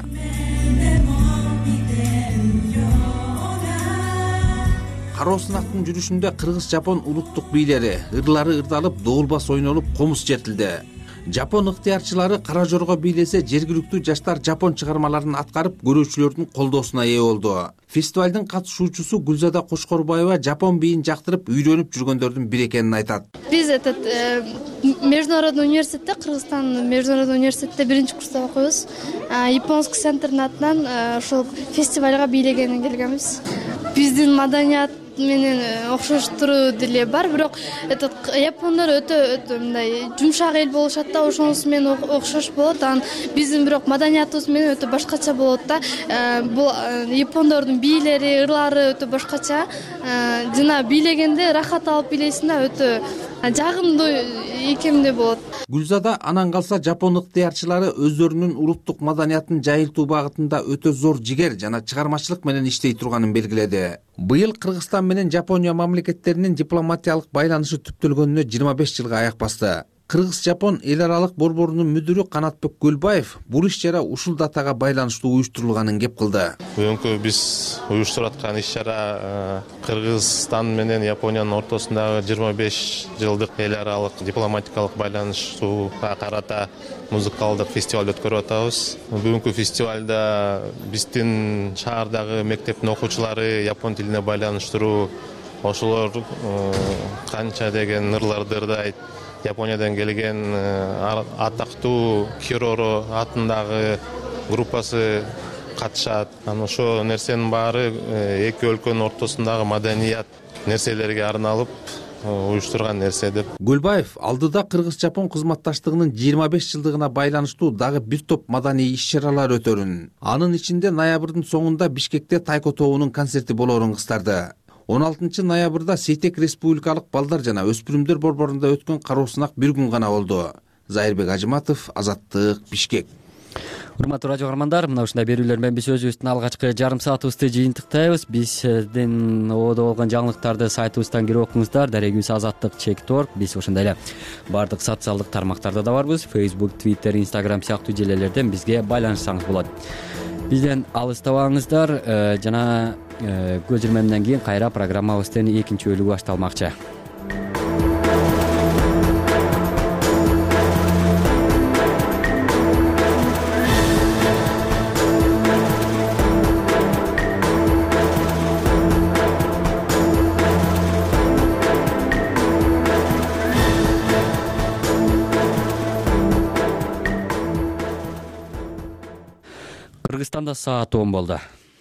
Кароо сынактын жүрүшүндө Кыргыз-Жапон улуттук бийлери, ырлары ырдалып, доолбас ойнолуп, комуз чертилди. Жапон ыктыярчылары кара жорго бийлесе, жергиликтүү жаштар жапон чыгармаларын аткарып, көрүүчүлөрдүн колдоосуна ээ болду. Фестивалдын катышуучусу Гүлзада Кошкорбаева жапон бийин жактырып, үйрөнүп жүргөндөрдүн бири экенин айтат.
Биз этот международный университетте, Кыргызстан международный университетте биринчи курста окуйбуз. Японский центрдин атынан ошол фестивалга бийлегени келгенбиз. Биздин маданият менен окшоштуруу деле бар, бирок этот япондор өтө мындай жумшак эл болушат да, ошонусу менен окшош болот. Анан биздин бирок маданиятыбыз менен өтө башкача болот да. Бул япондордун бийлери, ырлары өтө башкача. Жана бийлегенде рахат алып бийлейсиң да, өтө жагымдуу экемде болот.
Гүлзада анан калса жапон ыктыярчылары өздөрүнүн улуттук маданиятын жайылтуу багытында өтө зор жигер жана чыгармачылык менен иштей турганын белгиледи. Быйыл Кыргызстан менен Жапония мамлекеттеринин дипломатиялык байланышы түптөлгөнүнө жыйырма беш жылга аяк басты. Кыргыз-Жапон эл аралык борборунун мүдүрү Канатбек Көлбаев бул иш-чара ушул датага байланыштуу уюштурулганын кеп кылды.
Бүгүнкү биз уюштуруп аткан иш-чара Кыргызстан менен Япониянын ортосундагы жыйырма беш жылдык эл аралык дипломатикалык байланышууга карата музыкалдык фестиваль өткөрүп атабыз. Бүгүнкү фестивалда биздин шаардагы мектептин окуучулары япон тилине байланыштыруу, ошолор канча деген ырларды ырдайт. Япониядан келген атактуу Кироро атындагы группасы катышат. Анан ошо нерсенин баары эки өлкөнүн ортосундагы маданият нерселерге арналып уюштурган нерсе деп.
Көлбаев алдыда Кыргыз-Жапон кызматташтыгынын жыйырма беш жылдыгына байланыштуу дагы бир топ маданий иш-чаралар өтөрүн. Анын ичинде ноябрдын соңунда Бишкекте Тайко тоонун концерти болорун кыздарды. он алтынчы ноябрда Сейтек Республикалык балдар жана өспүрүмдөр борборунда өткөн кароо сынак бир күн гана болду. Зайырбек Ажматов, Азаттык, Бишкек.
урматтуу радио каармандар, мына ушундай берүүлөр менен биз өзүбүздүн алгачкы жарым саатыбызды жыйынтыктайбыз. Биздин ободо болгон жаңылыктарды сайтыбыздан кирип окуңуздар. Дарегибиз Азаттык чекит орг. Биз ошондой эле баардык социалдык тармактарда да барбыз. Facebook, Twitter, Instagram сыяктуу желелерден бизге байланышсаңыз болот. Бизден алыстабаңыздар. Жана көзүрмөмдөн кийин кайра программабыздын экинчи бөлүгү башталмакчы. Кыргызстанда саат он болду.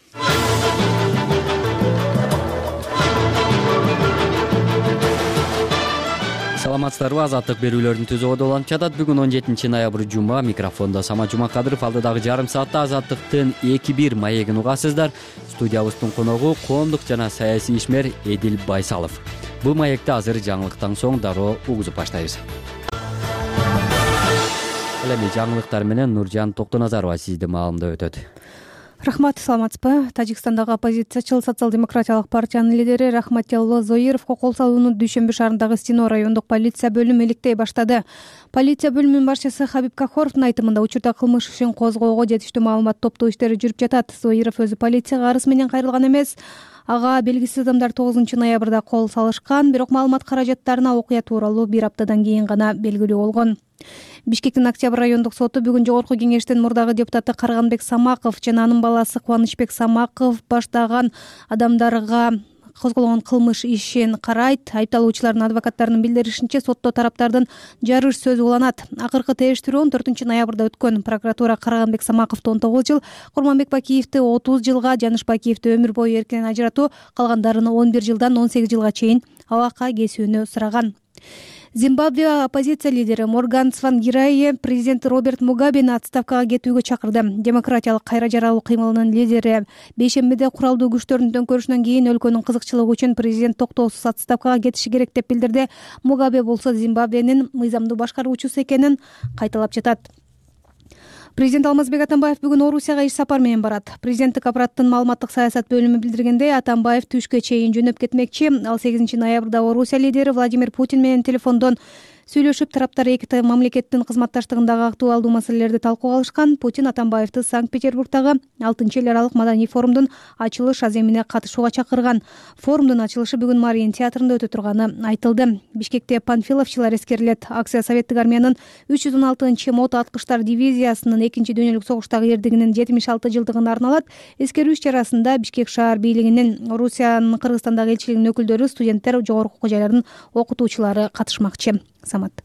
Саламатсыздарбы? Азаттык берүүлөрдүн түз ободо уланып жатат. Бүгүн он жетинчи ноябрь жума. Микрофондо Самат Жумакадыров. Алдыдагы жарым саатта Азаттыктын эки бир маегин угасыздар. Студиябыздын коногу коомдук жана саясий ишмер Эдил Байсалов. Бул маекти азыр жаңылыктан соң дароо угузуп баштайбыз. Эми жаңылыктар менен Нуржан Токтоназарова сизди маалымдап өтөт.
Рахмат, саламатсызбы? Тажикстандагы оппозициячыл социал-демократиялык партиянын лидери Рахмателло Зоировго кол салууну Дүйшөмбү шаарындагы Стино райондук полиция бөлүмү иликтей баштады. Полиция бөлүмүнүн башчысы Хабиб Кахоровдун айтымында учурда кылмыш ишин козгоого жетиштүү маалымат топтоо иштери жүрүп жатат. Зоиров өзү полицияга арыз менен кайрылган эмес. Ага белгисиз адамдар тогузунчу ноябрда кол салышкан, бирок маалымат каражаттарына окуя тууралуу бир аптадан кийин гана белгилүү болгон. Бишкектин Октябрь райондук соту бүгүн жогорку кеңештин мурдагы депутаты Карганбек Самаков жана анын баласы Кубанычбек Самаков баштаган адамдарга козголгон кылмыш ишин карайт. Айыпталуучулардын адвокаттарынын билдиришинче, сотто тараптардын жарыш сөзү уланат. Акыркы териштирүү он төртүнчү ноябрда өткөн. Прокуратура Карганбек Самаковду он тогуз жыл, Курманбек Бакиевди отуз жылга, Жаныш Бакиевди өмүр бою эркинен ажыратуу, калгандарыны он бир жылдан он сегиз жылга чейин абакка кесүүнү сураган. Зимбабве оппозиция лидери Морган Цвангирайе президент Роберт Мугабени отставкага кетүүгө чакырды. Демократиялык кайра жаралуу кыймылынын лидери бейшембиде куралдуу күчтөрдүн төңкөрүшүнөн кийин өлкөнүн кызыкчылыгы үчүн президент токтоосуз отставкага кетиши керек деп билдирди. Мугабе болсо Зимбабвенин мыйзамдуу башкаруучусу экенин кайталап жатат. Президент Алмазбек Атамбаев бүгүн Орусияга иш сапар менен барат. Президенттик аппараттын маалыматтык саясат бөлүмү билдиргендей, Атамбаев түшкө чейин жөнөп кетмекчи. Ал сегизинчи ноябрда Орусия лидери Владимир Путин менен телефондон сүйлөшүп, тараптар эки мамлекеттин кызматташтыгындагы актуалдуу маселелерди талкууга алышкан. Путин Атамбаевди Санкт-Петербургдагы алтынчы эл аралык маданий форумдун ачылыш аземине катышууга чакырган. Форумдун ачылышы бүгүн Мариин театрында өтө турганы айтылды. Бишкекте панфиловчулар эскерилет. Акция Советтик армиянын үч жүз он алтынчы мото аткычтар дивизиясынын экинчи дүйнөлүк согуштагы эрдигинин жетимиш алты жылдыгына арналат. Эскерүү иш-чарасында Бишкек шаар бийлигинин, Орусиянын Кыргызстандагы элчилигинин өкүлдөрү, студенттер, жогорку окуу жайлардын окутуучулары катышмакчы. Самат.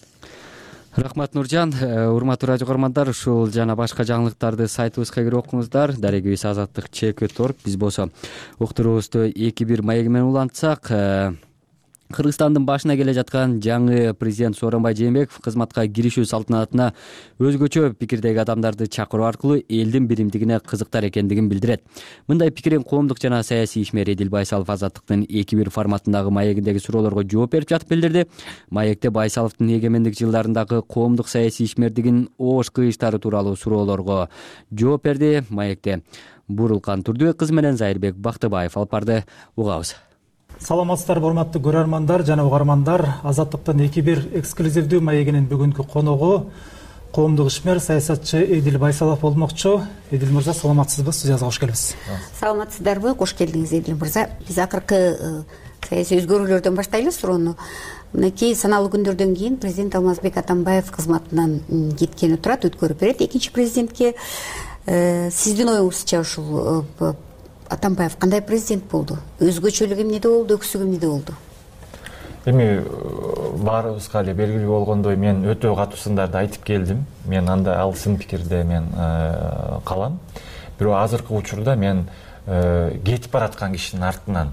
Рахмат, Нуржан. Урматтуу радио каармандар, ушул жана башка жаңылыктарды сайтыбызга кирип окуңуздар. Дарегибиз Азаттык чекит орг. Биз болсо уктуруубузду эки бир маеги менен улантсак, Кыргызстандын башына келе жаткан жаңы президент Сооронбай Жээнбеков кызматка киришүү салтанатына өзгөчө пикирдеги адамдарды чакыруу аркылуу элдин биримдигине кызыктар экендигин билдирет. Мындай пикирин коомдук жана саясий ишмер Эдил Байсалов Азаттыктын эки бир форматындагы маегиндеги суроолорго жооп берип жатып билдирди. Маекте Байсаловдун эгемендик жылдарындагы коомдук саясий ишмердигин оош кыйыштары тууралуу суроолорго жооп берди. Маекте Бурулкан Турдубек кызы менен Зайырбек Бактыбаев алып барды. Угабыз.
Саламатсыздарбы, урматтуу көрөрмандар жана угармандар. Азаттыктын эки бир эксклюзивдүү маегинин бүгүнкү коногу коомдук ишмер, саясатчы Эдил Байсалов болмокчу. Эдил мырза, саламатсызбы? Студиябызга кош келипсиз.
Саламатсыздарбы? Кош келдиңиз, Эдил мырза. Биз акыркы саясий өзгөрүүлөрдөн баштайлы суроону. Мынакей саналуу күндөрдөн кийин президент Алмазбек Атамбаев кызматынан кеткени турат, өткөрүп берет экинчи президентке. Сиздин оюңузча ушул Атамбаев кандай президент болду? Өзгөчөлүгү эмнеде болду, өксүгү эмнеде болду?
Эми баарыбызга эле белгилүү болгондой, мен өтө катуу сындарды айтып келдим. Мен анда ал сын пикирде мен калам. Бирок азыркы учурда мен кетип бараткан кишинин артынан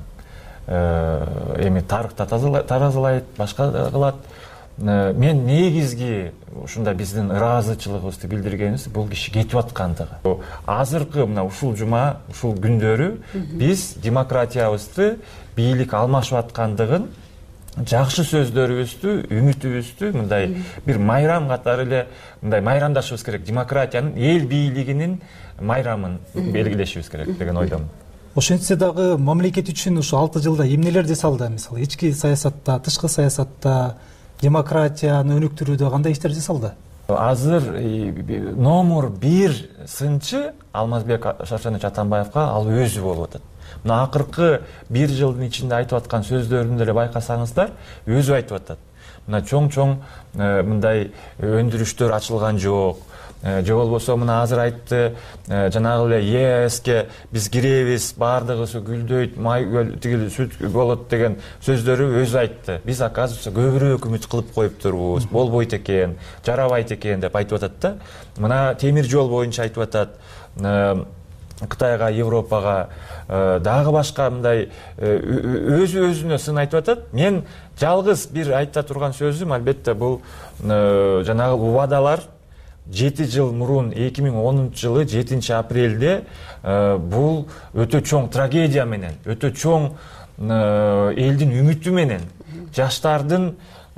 эми тарыхта таразалайт, башка кылат. Мен негизги ушунда биздин ыраазычылыгыбызды билдиргенибиз бул киши кетип аткандыгы. Азыркы мына ушул жума, ушул күндөрү биз демократиябызды бийлик алмашып аткандыгын жакшы сөздөрүбүздү, үмүтүбүздү мындай бир майрам катары эле мындай майрамдашыбыз керек. Демократиянын, эл бийлигинин майрамын белгилешибиз керек деген ойдомун.
Ошентсе дагы мамлекет үчүн ушу алты жылда эмнелер жасалды? Мисалы, ички саясатта, тышкы саясатта, демократияны өнүктүрүүдө кандай иштер жасалды?
Азыр номер бир сынчы Алмазбек Шаршенович Атамбаевга ал өзү болуп атат. Мына акыркы бир жылдын ичинде айтып аткан сөздөрүндө эле байкасаңыздар, өзү айтып атат. Мына чоң-чоң мындай өндүрүштөр ачылган жок. Же болбосо мына азыр айтты, жанагы эле Е Ске биз киребиз, баардыгысы гүлдөйт, май тигил сүт болот деген сөздөрү өзү айтты. Биз оказывается көбүрөөк үмүт кылып коюптурбуз, болбойт экен, жарабайт экен деп айтып атат да. Мына темир жол боюнча айтып атат. Кытайга, Европага, дагы башка мындай өзү өзүнө сын айтып атат. Мен жалгыз бир айта турган сөзүм албетте бул жанагы убадалар жети жыл мурун эки миң онунчу жылы жетинчи апрелде бул өтө чоң трагедия менен, өтө чоң элдин үмүтү менен, жаштардын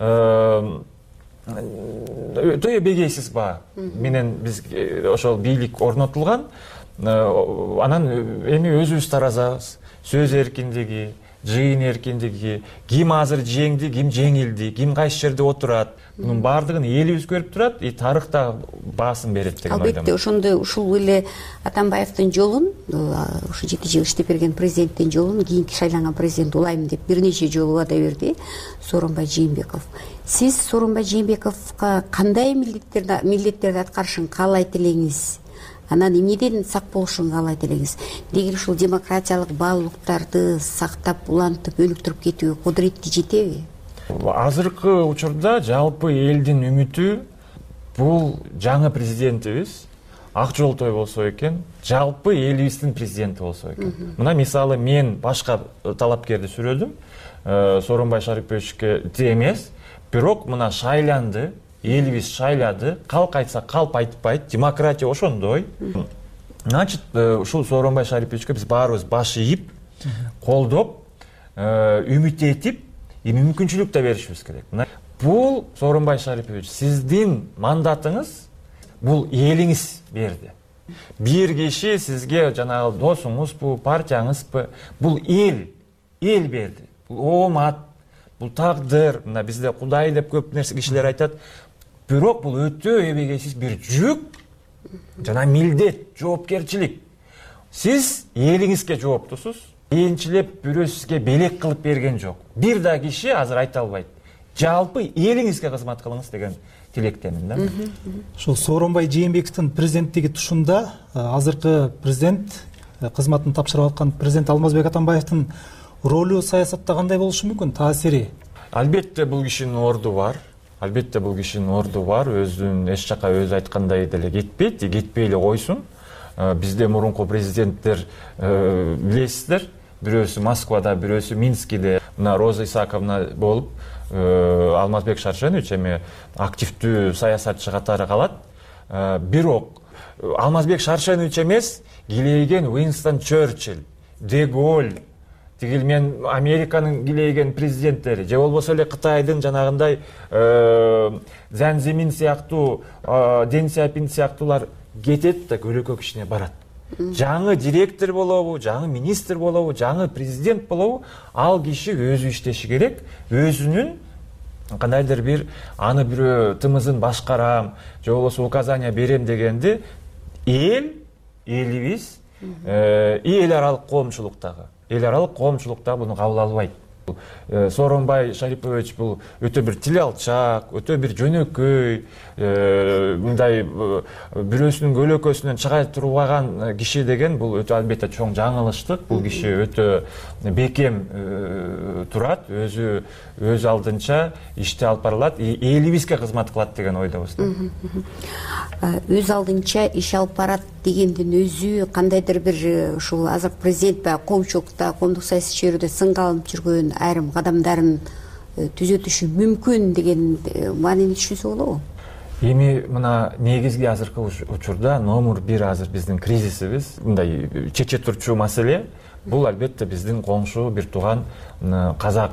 өтө эбегейсиз баа менен биз ошол бийлик орнотулган. Анан эми өзүбүз таразабыз. Сөз эркиндиги, жыйын эркиндиги, ким азыр жеңди, ким жеңилди, ким кайсы жерде отурат, мунун баардыгын элибиз көрүп турат, и тарых да баасын берет деген ойдомун.
Албетте, ошондой ушул эле Атамбаевдин жолун, ушу жети жыл иштеп берген президенттин жолун кийинки шайланган президент улайм деп бир нече жолу убада берди Сооронбай Жээнбеков. Сиз Сооронбай Жээнбековго кандай милдеттерди аткарышын каалайт элеңиз? Анан эмнеден сак болушун каалайт элеңиз? Деги ушул демократиялык баалуулуктарды сактап, улантып, өнүктүрүп кетүүгө кудурети жетеби?
Азыркы учурда жалпы элдин үмүтү бул жаңы президентибиз Ак Жолтой болсо экен, жалпы элибиздин президенти болсо экен. Мына мисалы мен башка талапкерди сүрөдүм, Сооронбай Шариповичке эмес, бирок мына шайланды, элибиз шайлады, калк айтса калп айтпайт, демократия ошондой. Значит, ушул Сооронбай Шариповичке биз баарыбыз баш ийип, колдоп, үмүт этип, эми мүмкүнчүлүк да беришибиз керек. Бул Сооронбай Шарипович, сиздин мандатыңыз бул элиңиз берди. Бир киши сизге жанагы досуңузбу, партияңызбы, бул эл, эл берди. Бул оомат, бул тагдыр, мына бизде Кудай деп көп нерсе кишилер айтат. Бирок бул өтө эбегейсиз бир жүк, жана милдет, жоопкерчилик. Сиз элиңизге жооптусуз. Кийинчилеп бирөө сизге белек кылып берген жок. Бир да киши азыр айта албайт. Жалпы элиңизге кызмат кылыңыз деген тилектемин да.
Ошол Сооронбай Жээнбековдун президенттиги тушунда азыркы президент кызматын тапшырып аткан президент Алмазбек Атамбаевдин ролу саясатта кандай болушу мүмкүн, таасири?
Албетте бул кишинин орду бар. Албетте бул кишинин орду бар, өзүн эч жака өзү айткандай деле кетпейт, кетпей эле койсун. Бизде мурунку президенттер билесиздер, бирөөсү Москвада, бирөөсү Минскиде, мына Роза Исаковна болуп, Алмазбек Шаршенович эми активдүү саясатчы катары калат. Бирок Алмазбек Шаршенович эмес, килейген Уинстон Черчилль, Де Голль, тигил мен Американын килейген президенттери, же болбосо эле Кытайдын жанагындай Зан Зимин сыяктуу, Дэн Сяопин сыяктуулар кетет да көлөкө кишине барат. Жаңы директор болобу, жаңы министр болобу, жаңы президент болобу, ал киши өзү иштеши керек, өзүнүн кандайдыр бир аны бирөө тымызын башкарам, же болбосо указания берем дегенди эл, элибиз, эл аралык коомчулуктагы, эл аралык коомчулукта буну кабыл албайт. Сооронбай Шарипович бул өтө бир тил алчак, өтө бир жөнөкөй, мындай бирөөсүнүн көлөкөсүнөн чыга турбаган киши деген бул өтө албетте чоң жаңылыштык. Бул киши өтө бекем турат, өзү өз алдынча ишти алып барылат, элибизге кызмат кылат деген ойдобуз.
Өз алдынча иш алып барат дегендин өзү кандайдыр бир ушул азыркы президент баягы коомчулукта, коомдук саясий чөйрөдө сынга алынып жүргөн айрым кадамдарын түзөтүшү мүмкүн деген маанини түшүнсө болобу?
Эми мына негизги азыркы учурда номер бир азыр биздин кризисибиз, мындай чече турчу маселе, бул албетте биздин коңшу бир тууган казак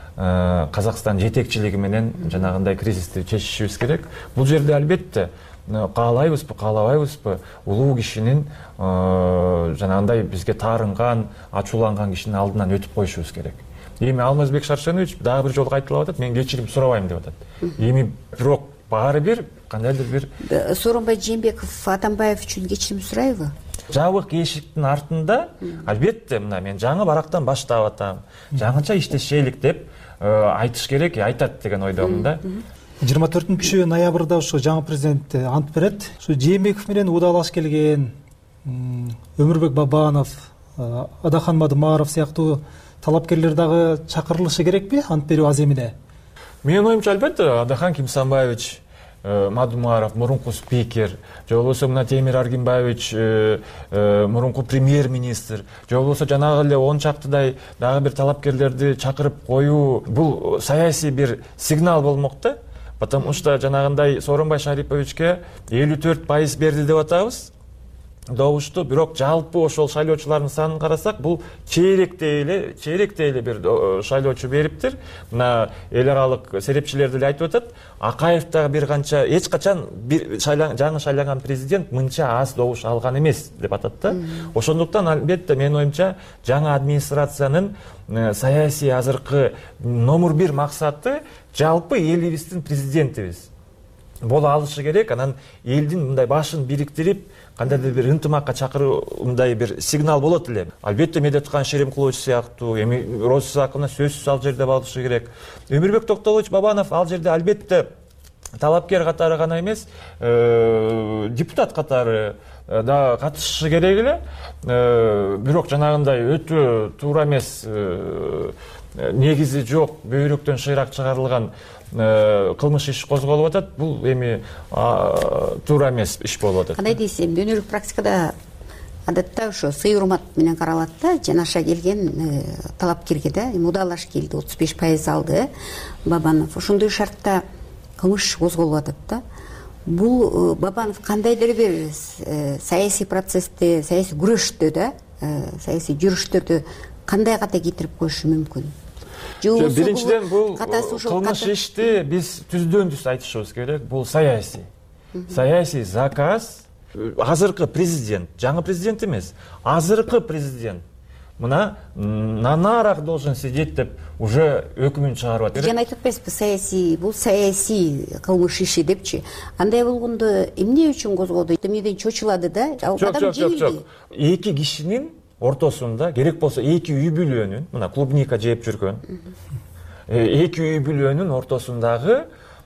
Казакстан жетекчилиги менен жанагындай кризисти чечишибиз керек. Бул жерде албетте каалайбызбы, каалабайбызбы, улуу кишинин жанагындай бизге таарынган, ачууланган кишинин алдынан өтүп коюшубуз керек. Эми Алмазбек Шаршенович дагы бир жолу кайталап атат, мен кечирим сурабайм деп атат. Эми бирок баары бир кандайдыр бир
Сооронбай Жээнбеков Атамбаев үчүн кечирим сурайбы?
Жабык эшиктин артында албетте мына мен жаңы барактан баштап атам, жаңыча иштешелик деп айтыш керек, айтат деген ойдомун да.
жыйырма төртүнчү ноябрда ушу жаңы президент ант берет. Ушу Жээнбеков менен удаалаш келген Өмүрбек Бабанов, Адахан Мадымаров сыяктуу талапкерлер дагы чакырылышы керекпи ант берүү аземине?
Менин оюмча албетте Адахан Кимсанбаевич Мадумаров, мурунку спикер, же болбосо мына Темир Аргимбаевич, мурунку премьер-министр, же болбосо жанагы эле он чактыдай дагы бир талапкерлерди чакырып коюу, бул саясий бир сигнал болмок да. Потому что жанагындай Сооронбай Шариповичке элүү төрт пайыз берди деп атабыз. Добушту, бирок жалпы ошол шайлоочулардын санын карасак, бул чейректей эле, чейректей эле бир шайлоочу бериптир. Мына эл аралык серепчилер деле айтып атат, Акаев дагы бир канча эч качан бир жаңы шайланган президент мынча аз добуш алган эмес деп атат да. Ошондуктан албетте менин оюмча жаңы администрациянын саясий азыркы номер бир максаты жалпы элибиздин президентибиз боло алышы керек. Анан элдин мындай башын бириктирип, кандайдыр бир ынтымакка чакырууундай бир сигнал болот эле. Албетте Медеткан Шеремкулович сыяктуу, эми Роза Сакына сөзсүз ал жерде болушу керек. Өмүрбек Токтолович Бабанов ал жерде албетте талапкер катары гана эмес, депутат катары да катышышы керек эле. Бирок жанагындай өтө туура эмес, негизи жок, бөйрөктөн шыйрак чыгарылган кылмыш иш козголуп атат. Бул эми туура эмес иш болуп атат.
Кандай дейсиң, дүйнөлүк практикада адатта ошо сый урмат менен каралат да, жанаша келген талапкерге да, эми удаалаш келди, отуз беш пайыз алды Бабанов. Ошондой шартта кылмыш козголуп атат да. Бул Бабанов кандайдыр бир саясий процессте, саясий күрөштө да, саясий жүрүштөрдө кандай ката кетирип коюшу мүмкүн?
Биринчиден бул кылмыш ишти биз түздөн түз айтышыбыз керек. Бул саясий. Саясий заказ. Азыркы президент, жаңы президент эмес, азыркы президент мына нанарак должен сидеть деп уже өкүмүн чыгарып атат.
Жана айтып атпайсызбы, саясий, бул саясий кылмыш иши депчи. Андай болгондо эмне үчүн козгоду? Эмнеден чочулады да?
Жок, жок, жок. Эки кишинин ортосунда, керек болсо эки үй бүлөнүн, мына клубника жеп жүргөн, эки үй бүлөнүн ортосундагы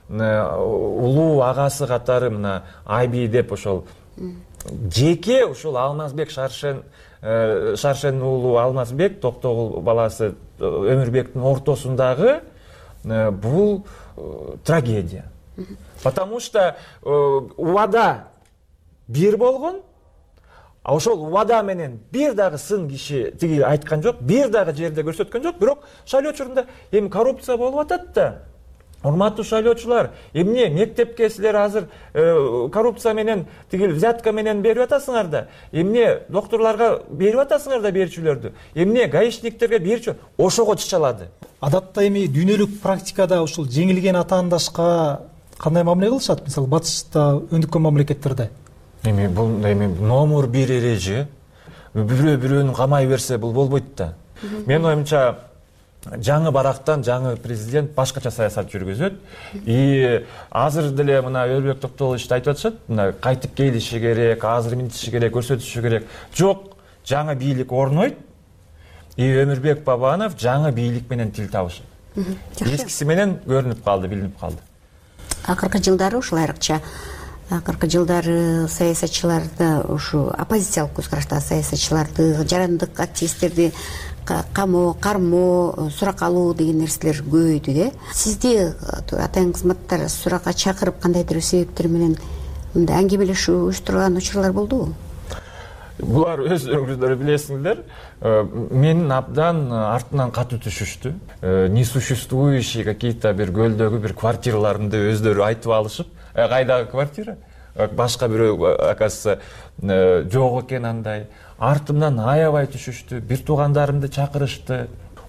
улуу агасы катары мына Айби деп ошол жеке ушул Алмазбек Шаршен Шаршен уулу Алмазбек Токтогул баласы Өмүрбектин ортосундагы бул трагедия. Потому что убада бир болгон, а ошол убада менен бир дагы сын киши тиги айткан жок, бир дагы жерде көрсөткөн жок. Бирок шайлоо учурунда эми коррупция болуп атат да. Урматтуу шайлоочулар, эмне мектепке силер азыр коррупция менен, тиги взятка менен берип атасыңар да, эмне докторлорго берип атасыңар да берчүлөрдү, эмне гаишниктерге берчү, ошого чычалады.
Адатта эми дүйнөлүк практикада ушул жеңилген атаандашка кандай мамиле кылышат? Мисалы батышта, өндүккөн мамлекеттерде.
Эми бул эми номер бир эреже, бирөө бирөөнү камай берсе бул болбойт да. Менин оюмча жаңы барактан жаңы президент башкача саясат жүргүзөт. И азыр деле мына Өмүрбек Токтолович айтып атышат, мына кайтып келиши керек, азыр минтиши керек, көрсөтүшү керек. Жок, жаңы бийлик орнойт. И Өмүрбек Бабанов жаңы бийлик менен тил табышат. Эскиси менен көрүнүп калды, билинип калды.
Акыркы жылдары ушул айрыкча акыркы жылдары саясатчыларды, ушу оппозициялык көз караштагы саясатчыларды, жарандык активисттерди камоо, кармоо, сурак алуу деген нерселер көбөйдү да. Сизди атайын кызматтар суракка чакырып кандайдыр себептер менен мындай аңгемелешүү уюштурган учурлар болдубу?
Булар өздөрүңүздөр билесиңер, менин абдан артынан катуу түшүштү. Не существующие какие-то бир көлдөгү бир квартираларымды өздөрү айтып алышып, кайдагы квартира? Башка бирөө оказывается жок экен андай. Артымдан аябай түшүштү, бир туугандарымды чакырышты.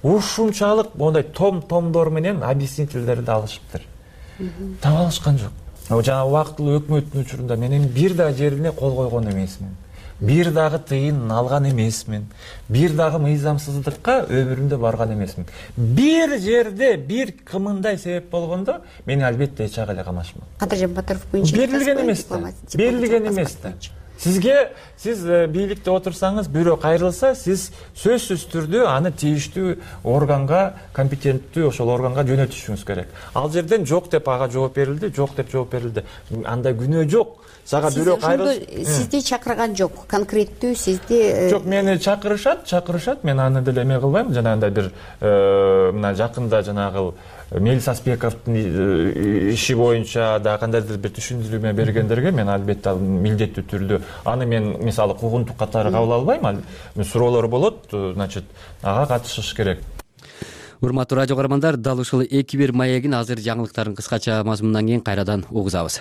ушунчалык мондай том томдор менен объяснительдерди алышыптыр. Таба алышкан жок. Жана убактылуу өкмөттүн учурунда мен эми бир дагы жерине кол койгон эмесмин. Бир дагы тыйын алган эмесмин. Бир дагы мыйзамсыздыкка өмүрүмдө барган эмесмин. Бир жерде бир кымындай себеп болгондо мени албетте эч ак эле камашмак.
Кадыржан Батыров боюнча
берилген эмес да. Берилген эмес да. Сизге сиз бийликте отурсаңыз, бирөө кайрылса, сиз сөзсүз түрдө аны тийиштүү органга, компетенттүү ошол органга жөнөтүшүңүз керек. Ал жерден жок деп ага жооп берилди, жок деп жооп берилди. Андай күнөө жок. Сага бирөө кайрылса,
сизди чакырган жок, конкреттүү сизди.
Жок, мени чакырышат, чакырышат, мен аны деле эме кылбайм, жанагындай бир мына жакында жанагы Мелис Аспековдун иши боюнча да кандайдыр бир түшүндүрмө бергендерге мен албетте милдеттүү түрдө аны мен мисалы куугунтук катары кабыл албайм. Суроолор болот, значит, ага катышыш керек.
Урматтуу радио көрөрмандар, дал ушул эки бир маегин азыр жаңылыктарын кыскача мазмундан кийин кайрадан угузабыз.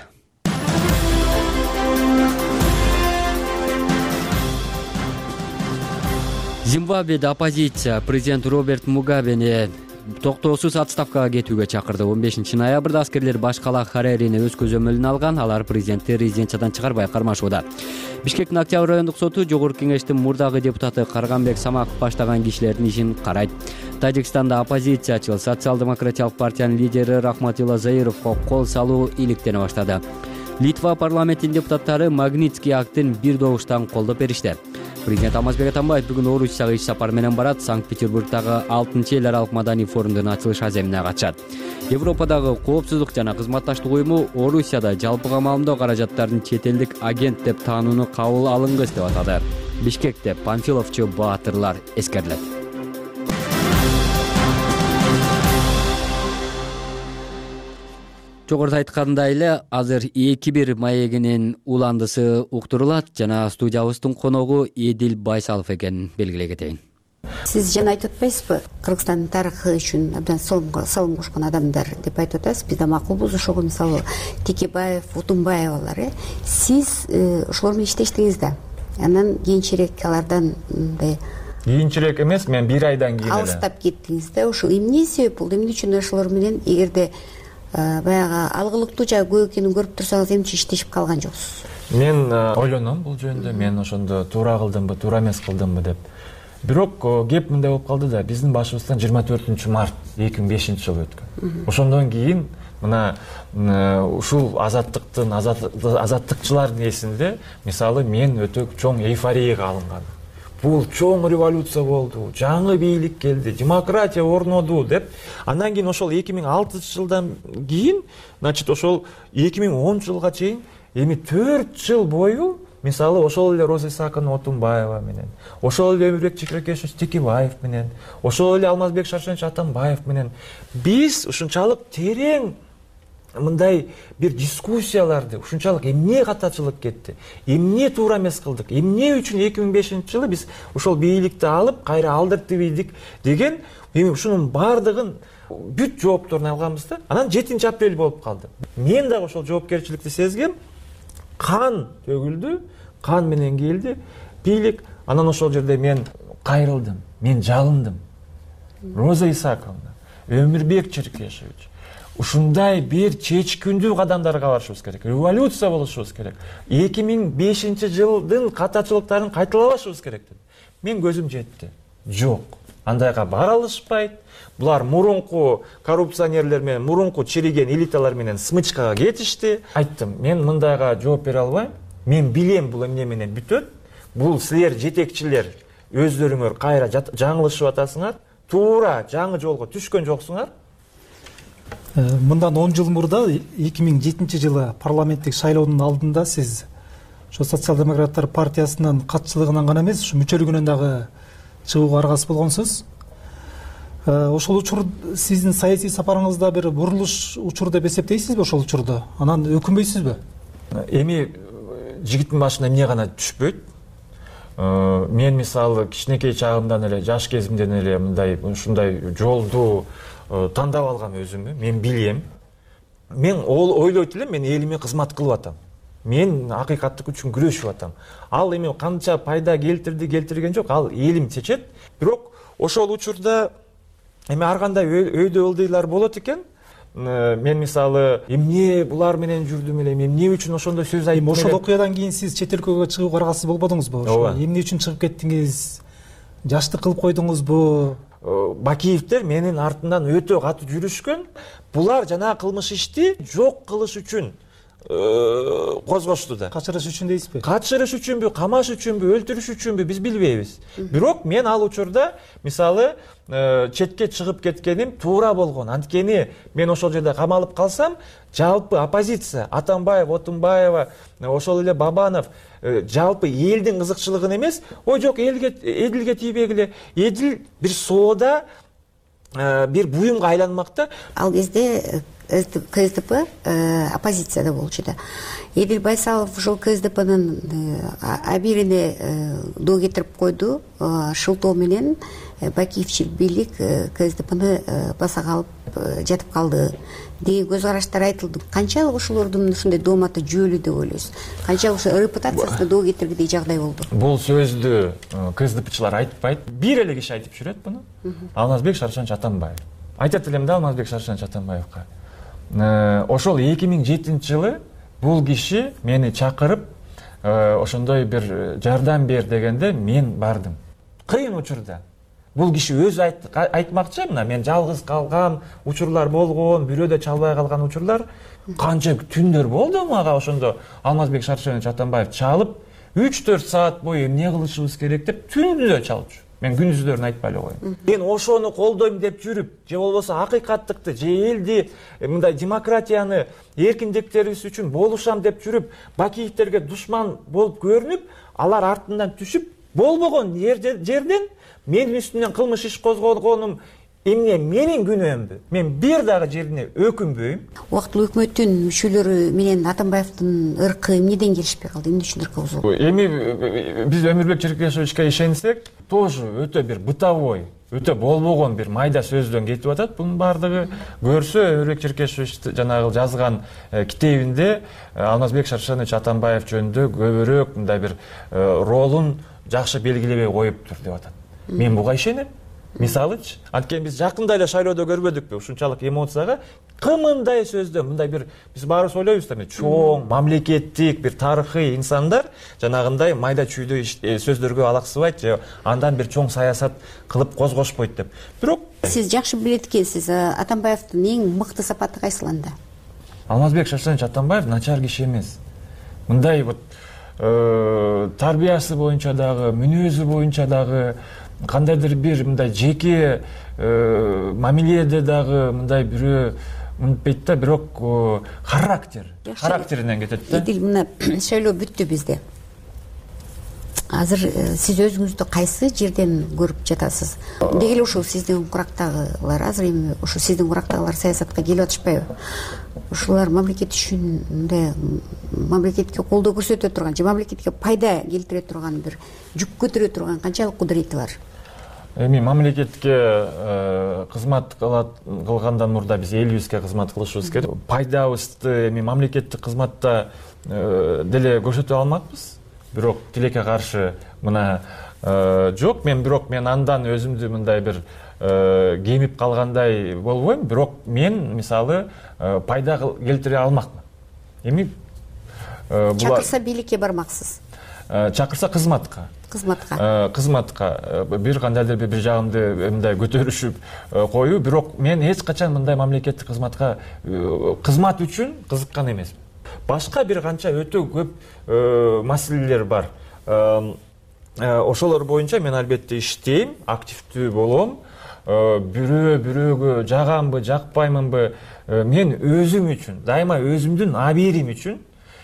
Зимбабведе оппозиция президент Роберт Мугабени токтоосуз отставкага кетүүгө чакырды. он бешинчи ноябрда аскерлер баш кала Харерини өз көзөмөлүнө алган. Алар президентти резиденциядан чыгарбай кармашууда. Бишкектин Октябрь райондук соту жогорку кеңештин мурдагы депутаты Карганбек Самаков баштаган кишилердин ишин карайт. Тажикстанда оппозициячыл социал-демократиялык партиянын лидери Рахматилла Заировго кол салуу иликтене баштады. Литва парламентинин депутаттары Магнитский актын бир добуштан колдоп беришти. Президент Алмазбек Атамбаев бүгүн Орусияга иш сапар менен барат. Санкт-Петербургдагы алтынчы эл аралык маданий форумдун ачылыш аземине катышат. Европадагы коопсуздук жана кызматташтык уюму Орусияда жалпыга маалымдоо каражаттарын чет элдик агент деп таанууну кабыл алынгыс деп атады. Бишкекте панфиловчу баатырлар эскерилет. Жогоруда айткандай эле азыр эки бир маегинин уландысы уктурулат жана студиябыздын коногу Эдил Байсалов экенин белгилей кетейин.
Сиз жана айтып атпайсызбы, Кыргызстандын тарыхы үчүн абдан салым кошкон адамдар деп айтып атасыз. Бизде макулбуз ошого, мисалы Текебаев, Утунбаевалар, э сиз ошолор менен иштештиңиз да. Анан кийинчерээк алардан мындай
кийинчерээк эмес, мен бир айдан кийин эле
алыстап кеттиңиз да. Ошол эмне себеп болду? Эмне үчүн ошолор менен эгерде баягы алгылыктуу жагы көп экенин көрүп турсаңыз, эмне иштешип калган жоксуз?
Мен ойлоном бул жөнүндө, мен ошондо туура кылдымбы, туура эмес кылдымбы деп. Бирок кеп мындай болуп калды да, биздин башыбыздан жыйырма төртүнчү март эки миң бешинчи жыл өткөн. Ошондон кийин мына ушул азаттыктын азаттыкчылардын эсинде, мисалы, мен өтө чоң эйфорияга алынган. Бул чоң революция болду, жаңы бийлик келди, демократия орноду деп. Андан кийин ошол эки миң алтынчы жылдан кийин, значит, ошол эки миң онунчу жылга чейин эми төрт жыл бою, мисалы, ошол эле Роза Исааковна Отунбаева менен, ошол эле Өмүрбек Чекрекешевич Текебаев менен, ошол эле Алмазбек Шаршенович Атамбаев менен биз ушунчалык терең мындай бир дискуссияларды, ушунчалык эмне катачылык кетти, эмне туура эмес кылдык, эмне үчүн эки миң бешинчи жылы биз ошол бийликти алып кайра алдыртып ийдик деген, эми ушунун баардыгын бүт жоопторун алганбыз да. Анан жетинчи апрель болуп калды. Мен дагы ошол жоопкерчиликти сезгем. Кан төгүлдү, кан менен келди бийлик. Анан ошол жерде мен кайрылдым, мен жалындым. Роза Исааковна, Өмүрбек Черкешевич, ушундай бир чечкиндүү кадамдарга барышыбыз керек. Революция болушубуз керек. эки миң бешинчи жылдын катачылыктарын кайталабашыбыз керек деп. Мен көзүм жетти. Жок. Андайга бара алышпайт. Булар мурунку коррупционерлер менен, мурунку чириген элиталар менен смычкага кетишти. Айттым, мен мындайга жооп бере албайм. Мен билем бул эмне менен бүтөт. Бул силер жетекчилер өздөрүңөр кайра жаңылышып атасыңар. Туура жаңы жолго түшкөн жоксуңар.
Мындан он жыл мурда эки миң жетинчи жылы парламенттик шайлоонун алдында сиз ошо социал-демократтар партиясынын катчылыгынан гана эмес, ушу мүчөлүгүнөн дагы чыгууга аргасыз болгонсуз. Ошол учур сиздин саясий сапарыңызда бир бурулуш учур деп эсептейсизби ошол учурду? Анан өкүнбөйсүзбү?
Эми жигиттин башына эмне гана түшпөйт. Мен мисалы кичинекей чагымдан эле, жаш кезимден эле мындай ушундай жолду тандап алгам өзүмө. Мен билем. Мен ойлойт элем, мен элиме кызмат кылып атам. Мен акыйкаттык үчүн күрөшүп атам. Ал эми канча пайда келтирди, келтирген жок, ал элим чечет. Бирок ошол учурда эми ар кандай өйдө ылдыйлар болот экен. Мен мисалы эмне булар менен жүрдүм эле, эмне үчүн ошондой сөз айттым.
Ошол окуядан кийин сиз чет өлкөгө чыгууга аргасыз болбодуңузбу? Ошо эмне үчүн чыгып кеттиңиз? Жаштык кылып койдуңузбу?
Бакиевдер менин артымдан өтө катуу жүрүшкөн. Булар жана кылмыш ишти жок кылыш үчүн козгошту да.
Качырыш үчүн дейсизби?
Качырыш үчүнбү, камаш үчүнбү, өлтүрүш үчүнбү биз билбейбиз. Бирок мен ал учурда мисалы четке чыгып кеткеним туура болгон. Анткени мен ошол жерде камалып калсам, жалпы оппозиция Атамбаев, Отунбаева, ошол эле Бабанов жалпы элдин кызыкчылыгын эмес, ой жок элге Эдилге тийбегиле. Эдил бир соода бир буюмга айланмакта.
Ал кезде КСДП оппозицияда болчу да. Эдил Байсалов ушул КСДПнын абирине доо кетирип койду. Шылтоо менен Бакиевчил бийлик КСДПны баса калып жатып калды деген көз караштар айтылды. Канчалык ошолордун ушундай дооматы жөөлү деп ойлойсуз? Канчалык ошо репутациясына доо кетиргидей жагдай болду?
Бул сөздү КСДПчылар айтпайт. Бир эле киши айтып жүрөт буну. Алмазбек Шаршенович Атамбаев. Айтат элем да Алмазбек Шаршенович Атамбаевка. Ошол эки миң жетинчи жылы бул киши мени чакырып, ошондой бир жардам бер дегенде мен бардым. Кыйын учурда. Бул киши өзү айтмакчы, мына мен жалгыз калган учурлар болгон, бирөөдө чалбай калган учурлар канча түндөр болду мага ошондо Алмазбек Шаршенович Атамбаев чалып, үч төрт саат бою эмне кылышыбыз керек деп түндө чалчу. Мен күндүздөрүн айтпай эле коеюн. Мен ошону колдойм деп жүрүп, же болбосо акыйкаттыкты, же элди, мындай демократияны, эркиндиктерибиз үчүн болушам деп жүрүп, Бакиевтерге душман болуп көрүнүп, алар артынан түшүп, болбогон жерден менин үстүнөн кылмыш иш козгогонум эмне менин күнөөмбү? Мен бир дагы жерине өкүнбөйм.
Убактылуу өкмөттүн мүчөлөрү менен Атамбаевдин ыркы эмнеден келишпей калды? Эмне үчүн ыркы бузулду?
Эми биз Өмүрбек Черкешевичке ишенсек, тоже өтө бир бытовой, өтө болбогон бир майда сөздөн кетип атат. Бунун баардыгы көрсө Өмүрбек Черкешевич жанагы жазган китебинде Алмазбек Шаршенович Атамбаев жөнүндө көбүрөөк мындай бир ролун жакшы белгилебей коюптур деп атат. Мен буга ишенем. Мисалычы, анткени биз жакында эле шайлоодо көрбөдүкпү ушунчалык эмоцияга кымындай сөздө мындай бир биз баарыбыз ойлойбуз да, чоң мамлекеттик бир тарыхый инсандар жанагындай майда чүйдө сөздөргө алаксыбайт же андан бир чоң саясат кылып козгошпойт деп. Бирок
сиз жакшы билет экенсиз, Атамбаевдин эң мыкты сапаты кайсыланда?
Алмазбек Шаршенович Атамбаев начар киши эмес. Мындай вот тарбиясы боюнча дагы, мүнөзү боюнча дагы кандайдыр бир мындай жеке мамиледе дагы мындай бирөө унутпайт да, бирок характер, характеринен кетет да.
Эдил, мына шайлоо бүттү бизде. Азыр сиз өзүңүздү кайсы жерден көрүп жатасыз? Деги эле ушул сиздин курактагылар, азыр эми ушул сиздин курактагылар саясатка келип атышпайбы? Ушулар мамлекет үчүн мындай мамлекетке колдоо көрсөтө турган же мамлекетке пайда келтире турган бир жүк көтөрө турган канчалык кудурети бар?
Эми мамлекетке кызмат кылгандан мурда биз элибизге кызмат кылышыбыз керек. Пайдабызды эми мамлекеттик кызматта деле көрсөтө алмакпыз. Бирок тилекке каршы мына жок. Мен бирок мен андан өзүмдү мындай бир кемип калгандай болбойм. Бирок мен мисалы пайда келтире алмакмын. Эми
чакырса бийликке бармаксыз.
Чакырса кызматка.
Кызматка.
Кызматка бир кандайдыр бир жагымды мындай көтөрүшүп коюу, бирок мен эч качан мындай мамлекеттик кызматка кызмат үчүн кызыккан эмесмин. Башка бир канча өтө көп маселелер бар. Ошолор боюнча мен албетте иштейм, активдүү болом. Бирөө бирөөгө жагамбы, жакпаймынбы, мен өзүм үчүн, дайыма өзүмдүн абийирим үчүн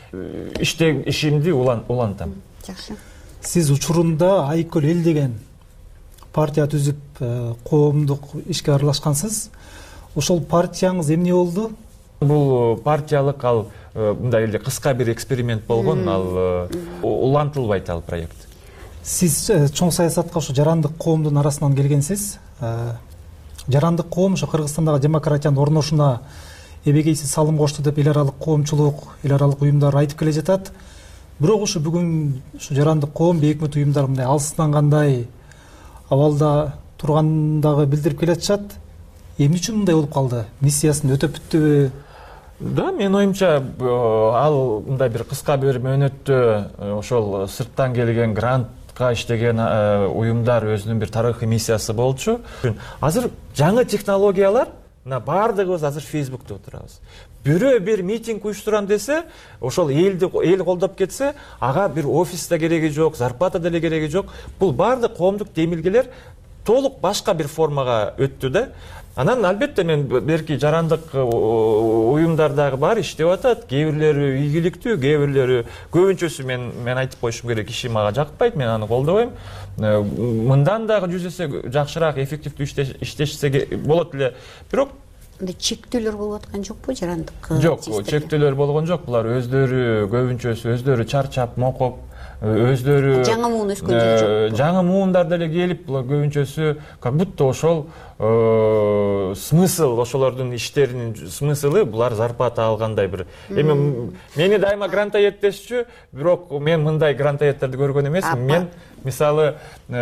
ишимди улантам.
Жакшы.
Сиз учурунда Айкөл эл деген партия түзүп коомдук ишке аралашкансыз. Ошол партияңыз эмне болду?
Бул партиялык ал мындай эле кыска бир эксперимент болгон, ал улантылбайт ал проект.
Сиз чоң саясатка ошо жарандык коомдун арасынан келгенсиз. Жарандык коом ошо Кыргызстандагы демократиянын орношуна эбегейсиз салым кошту деп эл аралык коомчулук, эл аралык уюмдар айтып келе жатат. Бирок ушу бүгүн ушу жарандык коом, бейөкмөт уюмдар мындай алыстан кандай абалда тургандагы билдирип келе жатышат. эмне үчүн мындай болуп калды? Миссиясын өтөп бүттүбү?
Да, менин оюмча ал мындай бир кыска бир мөөнөттө ошол сырттан келген грантка иштеген уюмдар өзүнүн бир тарыхый миссиясы болчу. Азыр жаңы технологиялар, мына баардыгыбыз азыр Facebook'та отурабыз. Бирөө бир митинг уюштурам десе, ошол элди эл колдоп кетсе, ага бир офис да кереги жок, зарплата деле кереги жок. Бул баардык коомдук демилгелер толук башка бир формага өттү да. Анан албетте мен берки жарандык уюмдар дагы бар иштеп атат. Кээ бирлери ийгиликтүү, кээ бирлери көбүнчөсү мен мен айтып коюшум керек, иши мага жакпайт, мен аны колдобойм. Мындан дагы жүз эсе жакшыраак, эффективдүү иштешсе болот эле. Бирок
чектөөлөр болуп аткан жокпу жарандык?
Жок, чектөөлөр болгон жок. Булар өздөрү көбүнчөсү өздөрү чарчап, мокоп, өздөрү
жаңы муун өскөн жери жокпу?
Жаңы муундар деле келип, булар көбүнчөсү как будто ошол смысл, ошолордун иштеринин смыслы булар зарплата алгандай бир. Эми мени дайыма грантоедтешчү, бирок мен мындай грантоедтерди көргөн эмесмин. Мен мисалы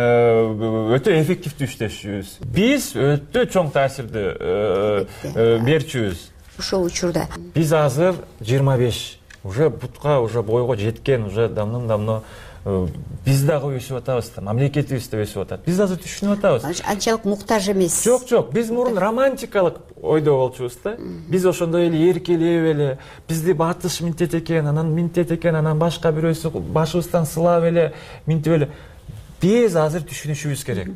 өтө эффективдүү иштешчүбүз. Биз өтө чоң таасирди берчүбүз.
Ошол учурда
биз азыр жыйырма беш уже бутка, уже бойго жеткен, уже давным-давно биз дагы өсүп атабыз да, мамлекетибиз да өсүп атат. Биз азыр түшүнүп атабыз.
Анчалык муктаж эмес.
Жок, жок, биз мурун романтикалык ойдо болчубуз да. Биз ошондой эле эркелеп эле, бизди батыш минтет экен, анан минтет экен, анан башка бирөөсү башыбыздан сылап эле, минтип эле. Биз азыр түшүнүшүбүз керек.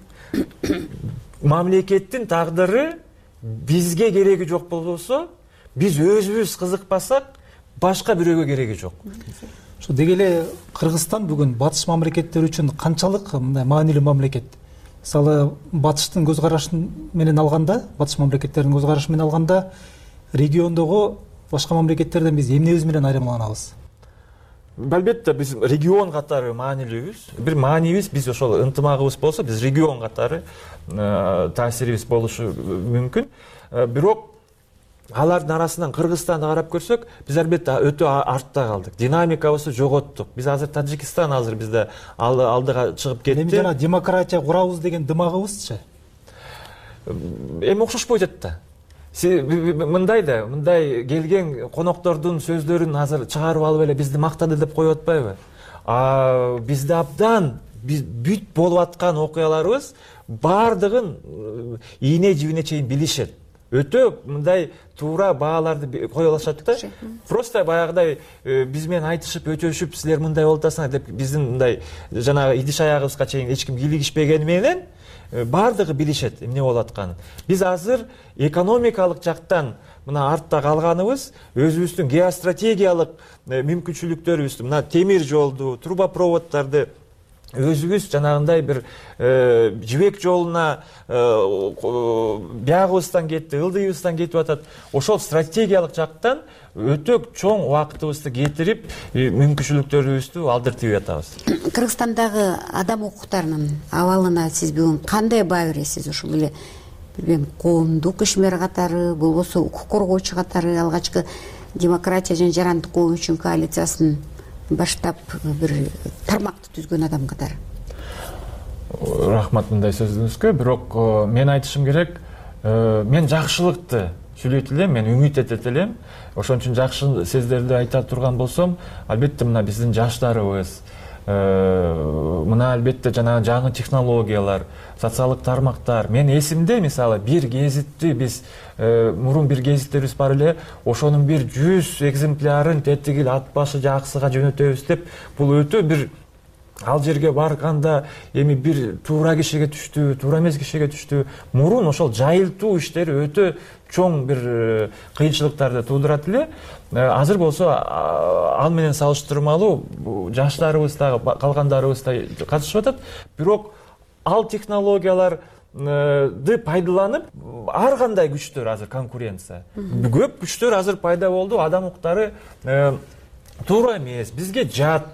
Мамлекеттин тагдыры бизге кереги жок болбосо, биз өзүбүз кызыкпасак, башка бирөөгө кереги жок.
Ошо деги эле Кыргызстан бүгүн батыш мамлекеттер үчүн канчалык мындай маанилүү мамлекет? Мисалы, батыштын көз карашын менен алганда, батыш мамлекеттеринин көз карашы менен алганда, региондогу башка мамлекеттерден биз эмнебиз менен айырмаланабыз?
Албетте биз регион катары маанилүүбүз. Бир маанибиз биз ошол ынтымагыбыз болсо, биз регион катары таасирибиз болушу мүмкүн. Бирок алардын арасынан Кыргызстанды карап көрсөк, биз албетте өтө артта калдык. Динамикабызды жоготтук. Биз азыр Тажикстан азыр бизде алдыга чыгып кетти.
Эми жана демократия курабыз деген дымагыбызчы?
Эми окшошпойт да. Мындай да, мындай келген коноктордун сөздөрүн азыр чыгарып алып эле бизди мактады деп коюп атпайбы? А бизде абдан бүт болуп аткан окуяларыбыз баардыгын ийне жибине чейин билишет. Өтө мындай туура бааларды кое алышат да. Просто баягыдай биз менен айтышып, өтөшүп, силер мындай болуп атасыңар деп биздин мындай жанагы идиш аягыбызга чейин эч ким кийлигишпегени менен баардыгы билишет эмне болуп атканын. Биз азыр экономикалык жактан мына артта калганыбыз, өзүбүздүн геостратегиялык мүмкүнчүлүктөрүбүздү, мына темир жолду, трубопроводдорду өзүбүз жанагындай бир жибек жолуна биягыбыздан кетти, ылдыйыбыздан кетип атат. Ошол стратегиялык жактан өтө чоң убактыбызды кетирип, мүмкүнчүлүктөрүбүздү алдыртып атабыз.
Кыргызстандагы адам укуктарынын абалына сиз бүгүн кандай баа бересиз? Ошол эле билбейм, коомдук ишмер катары, болбосо укук коргоочу катары, алгачкы демократия жана жарандык коом үчүн коалициясын баштап бир тармакты түзгөн адам катары?
Рахмат мындай сөзүңүзгө, бирок мен айтышым керек, мен жакшылыкты сүйлөйт элем, мен үмүт этет элем. Ошон үчүн жакшы сөздөрдү айта турган болсом, албетте мына биздин жаштарыбыз, мына албетте жана жаңы технологиялар, социалдык тармактар. Мен эсимде, мисалы, бир гезитти биз мурун бир гезиттерибиз бар эле, ошонун бир жүз экземплярын тетигил ат башы жаксыга жөнөтөбүз деп, бул өтө бир ал жерге барганда эми бир туура кишиге түштү, туура эмес кишиге түштү. Мурун ошол жайылтуу иштери өтө чоң бир кыйынчылыктарды туудурат эле. Азыр болсо ал менен салыштырмалуу жаштарыбыз дагы, калгандарыбыз да катышып атат. Бирок ал технологияларды пайдаланып, ар кандай күчтөр азыр конкуренция. Көп күчтөр азыр пайда болду. Адам укуктары туура эмес, бизге жат.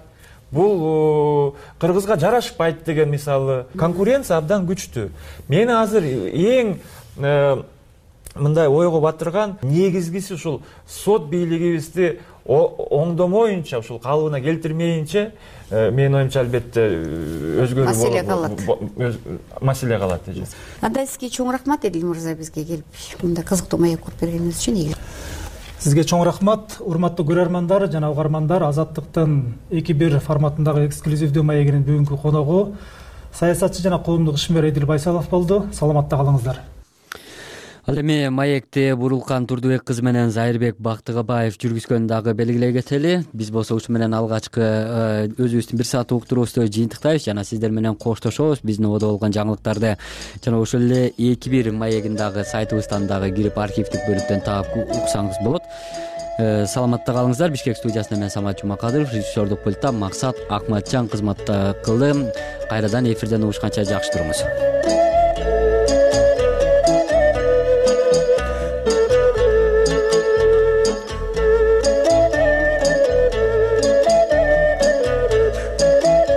Бул Кыргызга жарашпайт деген мисалы конкуренция абдан күчтүү. Мен азыр эң мындай ойго батырган негизгиси ушул сот бийлигибизди оңдомоюнча, ушул калыбына келтирмейинче, менин оюмча албетте өзгөрүү
маселе калат.
Маселе калат.
Анда сизге чоң рахмат, Эдил мырза, бизге келип мындай кызыктуу маек куруп бергениңиз үчүн.
Сизге чоң рахмат. Урматтуу көрөрмандар жана угармандар, Азаттыктын эки бир форматындагы эксклюзивдүү маегинин бүгүнкү коногу саясатчы жана коомдук ишмер Эдил Байсалов болду. Саламатта калыңыздар.
Ал эми маекти Бурулкан Турдубек кызы менен Зайырбек Бактыгабаев жүргүзгөнүн дагы белгилей кетели. Биз болсо ушу менен алгачкы өзүбүздүн бир саат уктуруубузду жыйынтыктайбыз жана сиздер менен коштошобуз. Биздин ободо болгон жаңылыктарды жана ошол эле эки бир маегин дагы сайтыбыздан дагы кирип архивдик бөлүктөн таап уксаңыз болот. Саламатта калыңыздар. Бишкек студиясында мен Самат Жумакадыров, режиссердук пультта Максат Акматжан кызматта кылды. Кайрадан эфирден угушканча жакшы туруңуз.